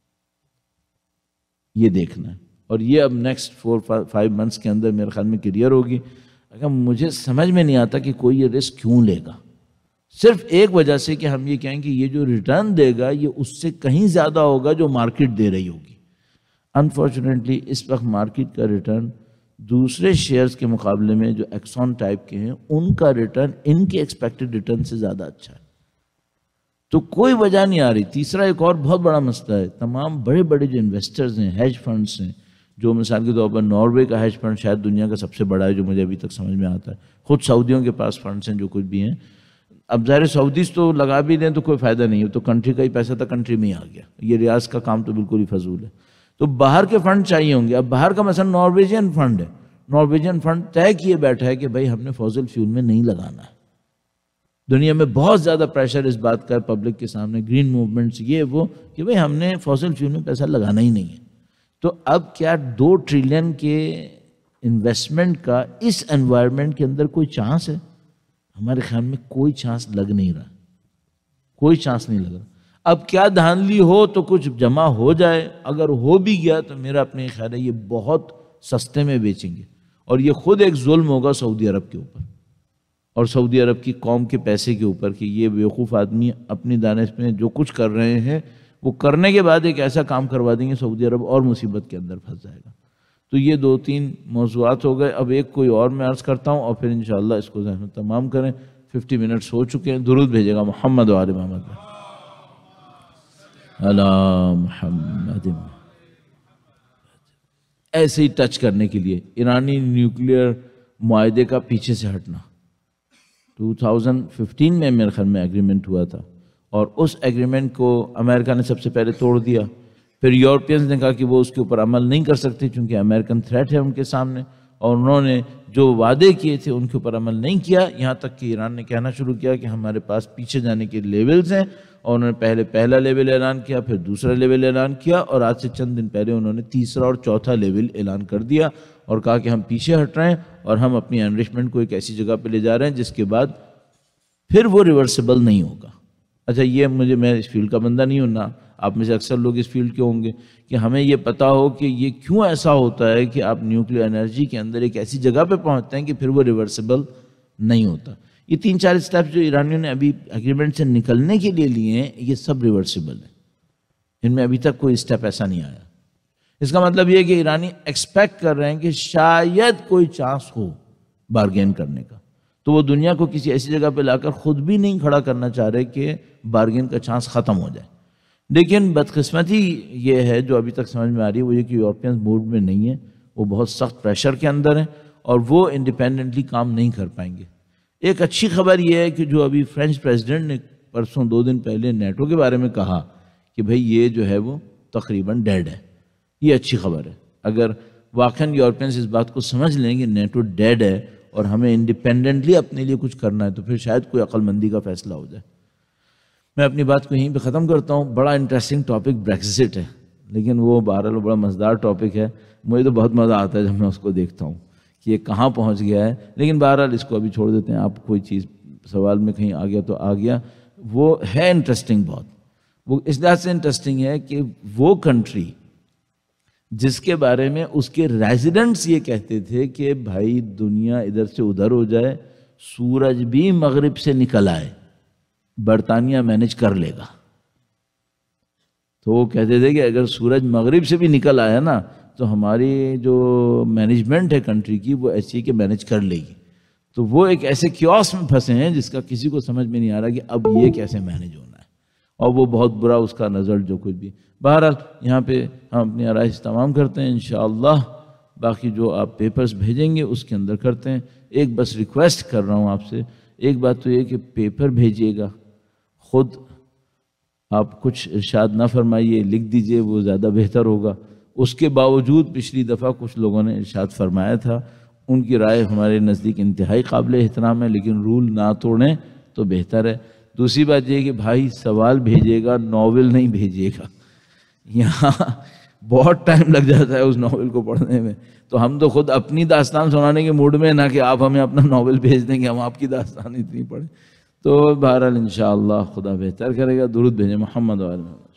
یہ دیکھنا ہے. اور یہ اب نیکسٹ 4-5 منتھس کے اندر میرے خیال میں کلیئر ہوگی. اگر مجھے سمجھ میں نہیں آتا کہ کوئی یہ رسک کیوں لے گا، صرف ایک وجہ سے کہ ہم یہ کہیں کہ یہ جو ریٹرن دے گا یہ اس سے کہیں زیادہ ہوگا جو مارکیٹ دے رہی ہوگی. انفارچونیٹلی اس وقت مارکیٹ کا ریٹرن دوسرے شیئرز کے مقابلے میں جو ایکسون ٹائپ کے ہیں ان کا ریٹرن ان کے ایکسپیکٹڈ ریٹرن سے زیادہ اچھا ہے. تو کوئی وجہ نہیں آ رہی. تیسرا ایک اور بہت بڑا مسئلہ ہے، تمام بڑے بڑے جو انویسٹرز ہیں، ہیج فنڈز ہیں، جو مثال کے طور پر ناروے کا ہیج فنڈ شاید دنیا کا سب سے بڑا ہے جو مجھے ابھی تک سمجھ میں آتا ہے، خود سعودیوں کے پاس فنڈز ہیں جو کچھ بھی ہیں. اب ظاہر سعودیز تو لگا بھی دیں تو کوئی فائدہ نہیں ہے، تو کنٹری کا ہی پیسہ تھا کنٹری میں ہی آ گیا، یہ ریاض کا کام تو بالکل ہی فضول ہے. تو باہر کے فنڈ چاہیے ہوں گے. اب باہر کا مثلا نارویجین فنڈ ہے، نارویجین فنڈ طے کیے بیٹھا ہے کہ بھائی ہم نے فوسل فیول میں نہیں لگانا ہے. دنیا میں بہت زیادہ پریشر اس بات کا ہے پبلک کے سامنے، گرین موومنٹس یہ وہ، کہ بھئی ہم نے فوسل فیول میں پیسہ لگانا ہی نہیں ہے. تو اب کیا 2 ٹریلین کے انویسٹمنٹ کا اس انوائرمنٹ کے اندر کوئی چانس ہے؟ ہمارے خیال میں کوئی چانس لگ نہیں رہا، کوئی چانس نہیں لگ رہا. اب کیا دھاندلی ہو تو کچھ جمع ہو جائے، اگر ہو بھی گیا تو میرا اپنے خیال ہے یہ بہت سستے میں بیچیں گے، اور یہ خود ایک ظلم ہوگا سعودی عرب کے اوپر اور سعودی عرب کی قوم کے پیسے کے اوپر کہ یہ بیوقوف آدمی اپنی دانش میں جو کچھ کر رہے ہیں وہ کرنے کے بعد ایک ایسا کام کروا دیں گے سعودی عرب اور مصیبت کے اندر پھنس جائے گا. تو یہ 2-3 موضوعات ہو گئے. اب ایک کوئی اور میں عرض کرتا ہوں اور پھر انشاءاللہ اس کو ذہن میں تمام کریں. 50 منٹس ہو چکے ہیں. درود بھیجے گا محمد و آل محمد علی محمد. ایسے ہی ٹچ کرنے کے لیے ایرانی نیوکلیئر معاہدے کا پیچھے سے ہٹنا 2015 میں میرے خیال میں ایگریمنٹ ہوا تھا، اور اس ایگریمنٹ کو امریکہ نے سب سے پہلے توڑ دیا. پھر یورپینز نے کہا کہ وہ اس کے اوپر عمل نہیں کر سکتے چونکہ امریکن تھریٹ ہے ان کے سامنے، اور انہوں نے جو وعدے کیے تھے ان کے اوپر عمل نہیں کیا. یہاں تک کہ ایران نے کہنا شروع کیا کہ ہمارے پاس پیچھے جانے کے لیولز ہیں، اور انہوں نے پہلا لیول اعلان کیا، پھر دوسرا لیول اعلان کیا، اور آج سے چند دن پہلے انہوں نے تیسرا اور چوتھا لیول اعلان کر دیا اور کہا کہ ہم پیچھے ہٹ رہے ہیں اور ہم اپنی انرچمنٹ کو ایک ایسی جگہ پہ لے جا رہے ہیں جس کے بعد پھر وہ ریورسیبل نہیں ہوگا. اچھا یہ میں اس فیلڈ کا بندہ نہیں ہوں نا، آپ میں سے اکثر لوگ اس فیلڈ کے ہوں گے کہ ہمیں یہ پتا ہو کہ یہ کیوں ایسا ہوتا ہے کہ آپ نیوکلیئر انرجی کے اندر ایک ایسی جگہ پہ پہنچتے ہیں کہ پھر وہ ریورسیبل نہیں ہوتا. یہ 3-4 اسٹیپس جو ایرانیوں نے ابھی ایگریمنٹ سے نکلنے کے لیے لیے ہیں یہ سب ریورسیبل ہیں، ان میں ابھی تک کوئی اسٹیپ ایسا نہیں آیا. اس کا مطلب یہ کہ ایرانی ایکسپیکٹ کر رہے ہیں کہ شاید کوئی چانس ہو بارگین کرنے کا، تو وہ دنیا کو کسی ایسی جگہ پہ لا کر خود بھی نہیں کھڑا کرنا چاہ رہے کہ بارگین کا چانس ختم ہو جائے. لیکن بدقسمتی یہ ہے جو ابھی تک سمجھ میں آ رہی ہے وہ یہ کہ یورپینز موڈ میں نہیں ہیں، وہ بہت سخت پریشر کے اندر ہیں اور وہ انڈیپینڈنٹلی کام نہیں کر پائیں گے. ایک اچھی خبر یہ ہے کہ جو ابھی فرینچ پریزیڈنٹ نے پرسوں 2 دن پہلے نیٹو کے بارے میں کہا کہ بھئی یہ جو ہے وہ تقریباً ڈیڈ ہے، یہ اچھی خبر ہے. اگر واقعاً یورپینز اس بات کو سمجھ لیں کہ نیٹو ڈیڈ ہے اور ہمیں انڈیپینڈنٹلی اپنے لیے کچھ کرنا ہے تو پھر شاید کوئی عقل مندی کا فیصلہ ہو جائے. میں اپنی بات کو یہیں پہ ختم کرتا ہوں. بڑا انٹرسٹنگ ٹاپک بریکزٹ ہے، لیکن وہ بہرحال بڑا مزیدار ٹاپک ہے. مجھے تو بہت مزہ آتا ہے جب میں اس کو دیکھتا ہوں کہ یہ کہاں پہنچ گیا ہے. لیکن بہرحال اس کو ابھی چھوڑ دیتے ہیں. آپ کوئی چیز سوال میں کہیں آ گیا تو آ گیا. وہ ہے انٹرسٹنگ بہت. وہ اس لحاظ سے انٹرسٹنگ ہے کہ وہ کنٹری جس کے بارے میں اس کے ریزیڈنٹس یہ کہتے تھے کہ بھائی دنیا ادھر سے ادھر ہو جائے، سورج بھی مغرب سے نکل آئے، برطانیہ مینج کر لے گا. تو وہ کہتے تھے کہ اگر سورج مغرب سے بھی نکل آیا نا تو ہماری جو مینجمنٹ ہے کنٹری کی وہ ایسی کہ مینج کر لے گی. تو وہ ایک ایسے کیوس میں پھنسے ہیں جس کا کسی کو سمجھ میں نہیں آ رہا کہ اب یہ کیسے مینج ہونا ہے، اور وہ بہت برا اس کا رزلٹ جو کچھ بھی. بہرحال یہاں پہ ہم اپنی آرائش تمام کرتے ہیں انشاءاللہ. باقی جو آپ پیپرز بھیجیں گے اس کے اندر کرتے ہیں. ایک بس ریکویسٹ کر رہا ہوں آپ سے، ایک بات تو یہ کہ پیپر بھیجیے گا، خود آپ کچھ ارشاد نہ فرمائیے، لکھ دیجئے، وہ زیادہ بہتر ہوگا. اس کے باوجود پچھلی دفعہ کچھ لوگوں نے ارشاد فرمایا تھا، ان کی رائے ہمارے نزدیک انتہائی قابل احترام ہے، لیکن رول نہ توڑیں تو بہتر ہے. دوسری بات یہ کہ بھائی سوال بھیجیے گا، ناول نہیں بھیجیے گا. یہاں بہت ٹائم لگ جاتا ہے اس ناول کو پڑھنے میں. تو ہم تو خود اپنی داستان سنانے کے موڈ میں، نہ کہ آپ ہمیں اپنا ناول بھیج دیں گے ہم آپ کی داستان اتنی پڑھیں. تو بہرحال انشاءاللہ خدا بہتر کرے گا. درود بھیجیں محمد و آل محمد.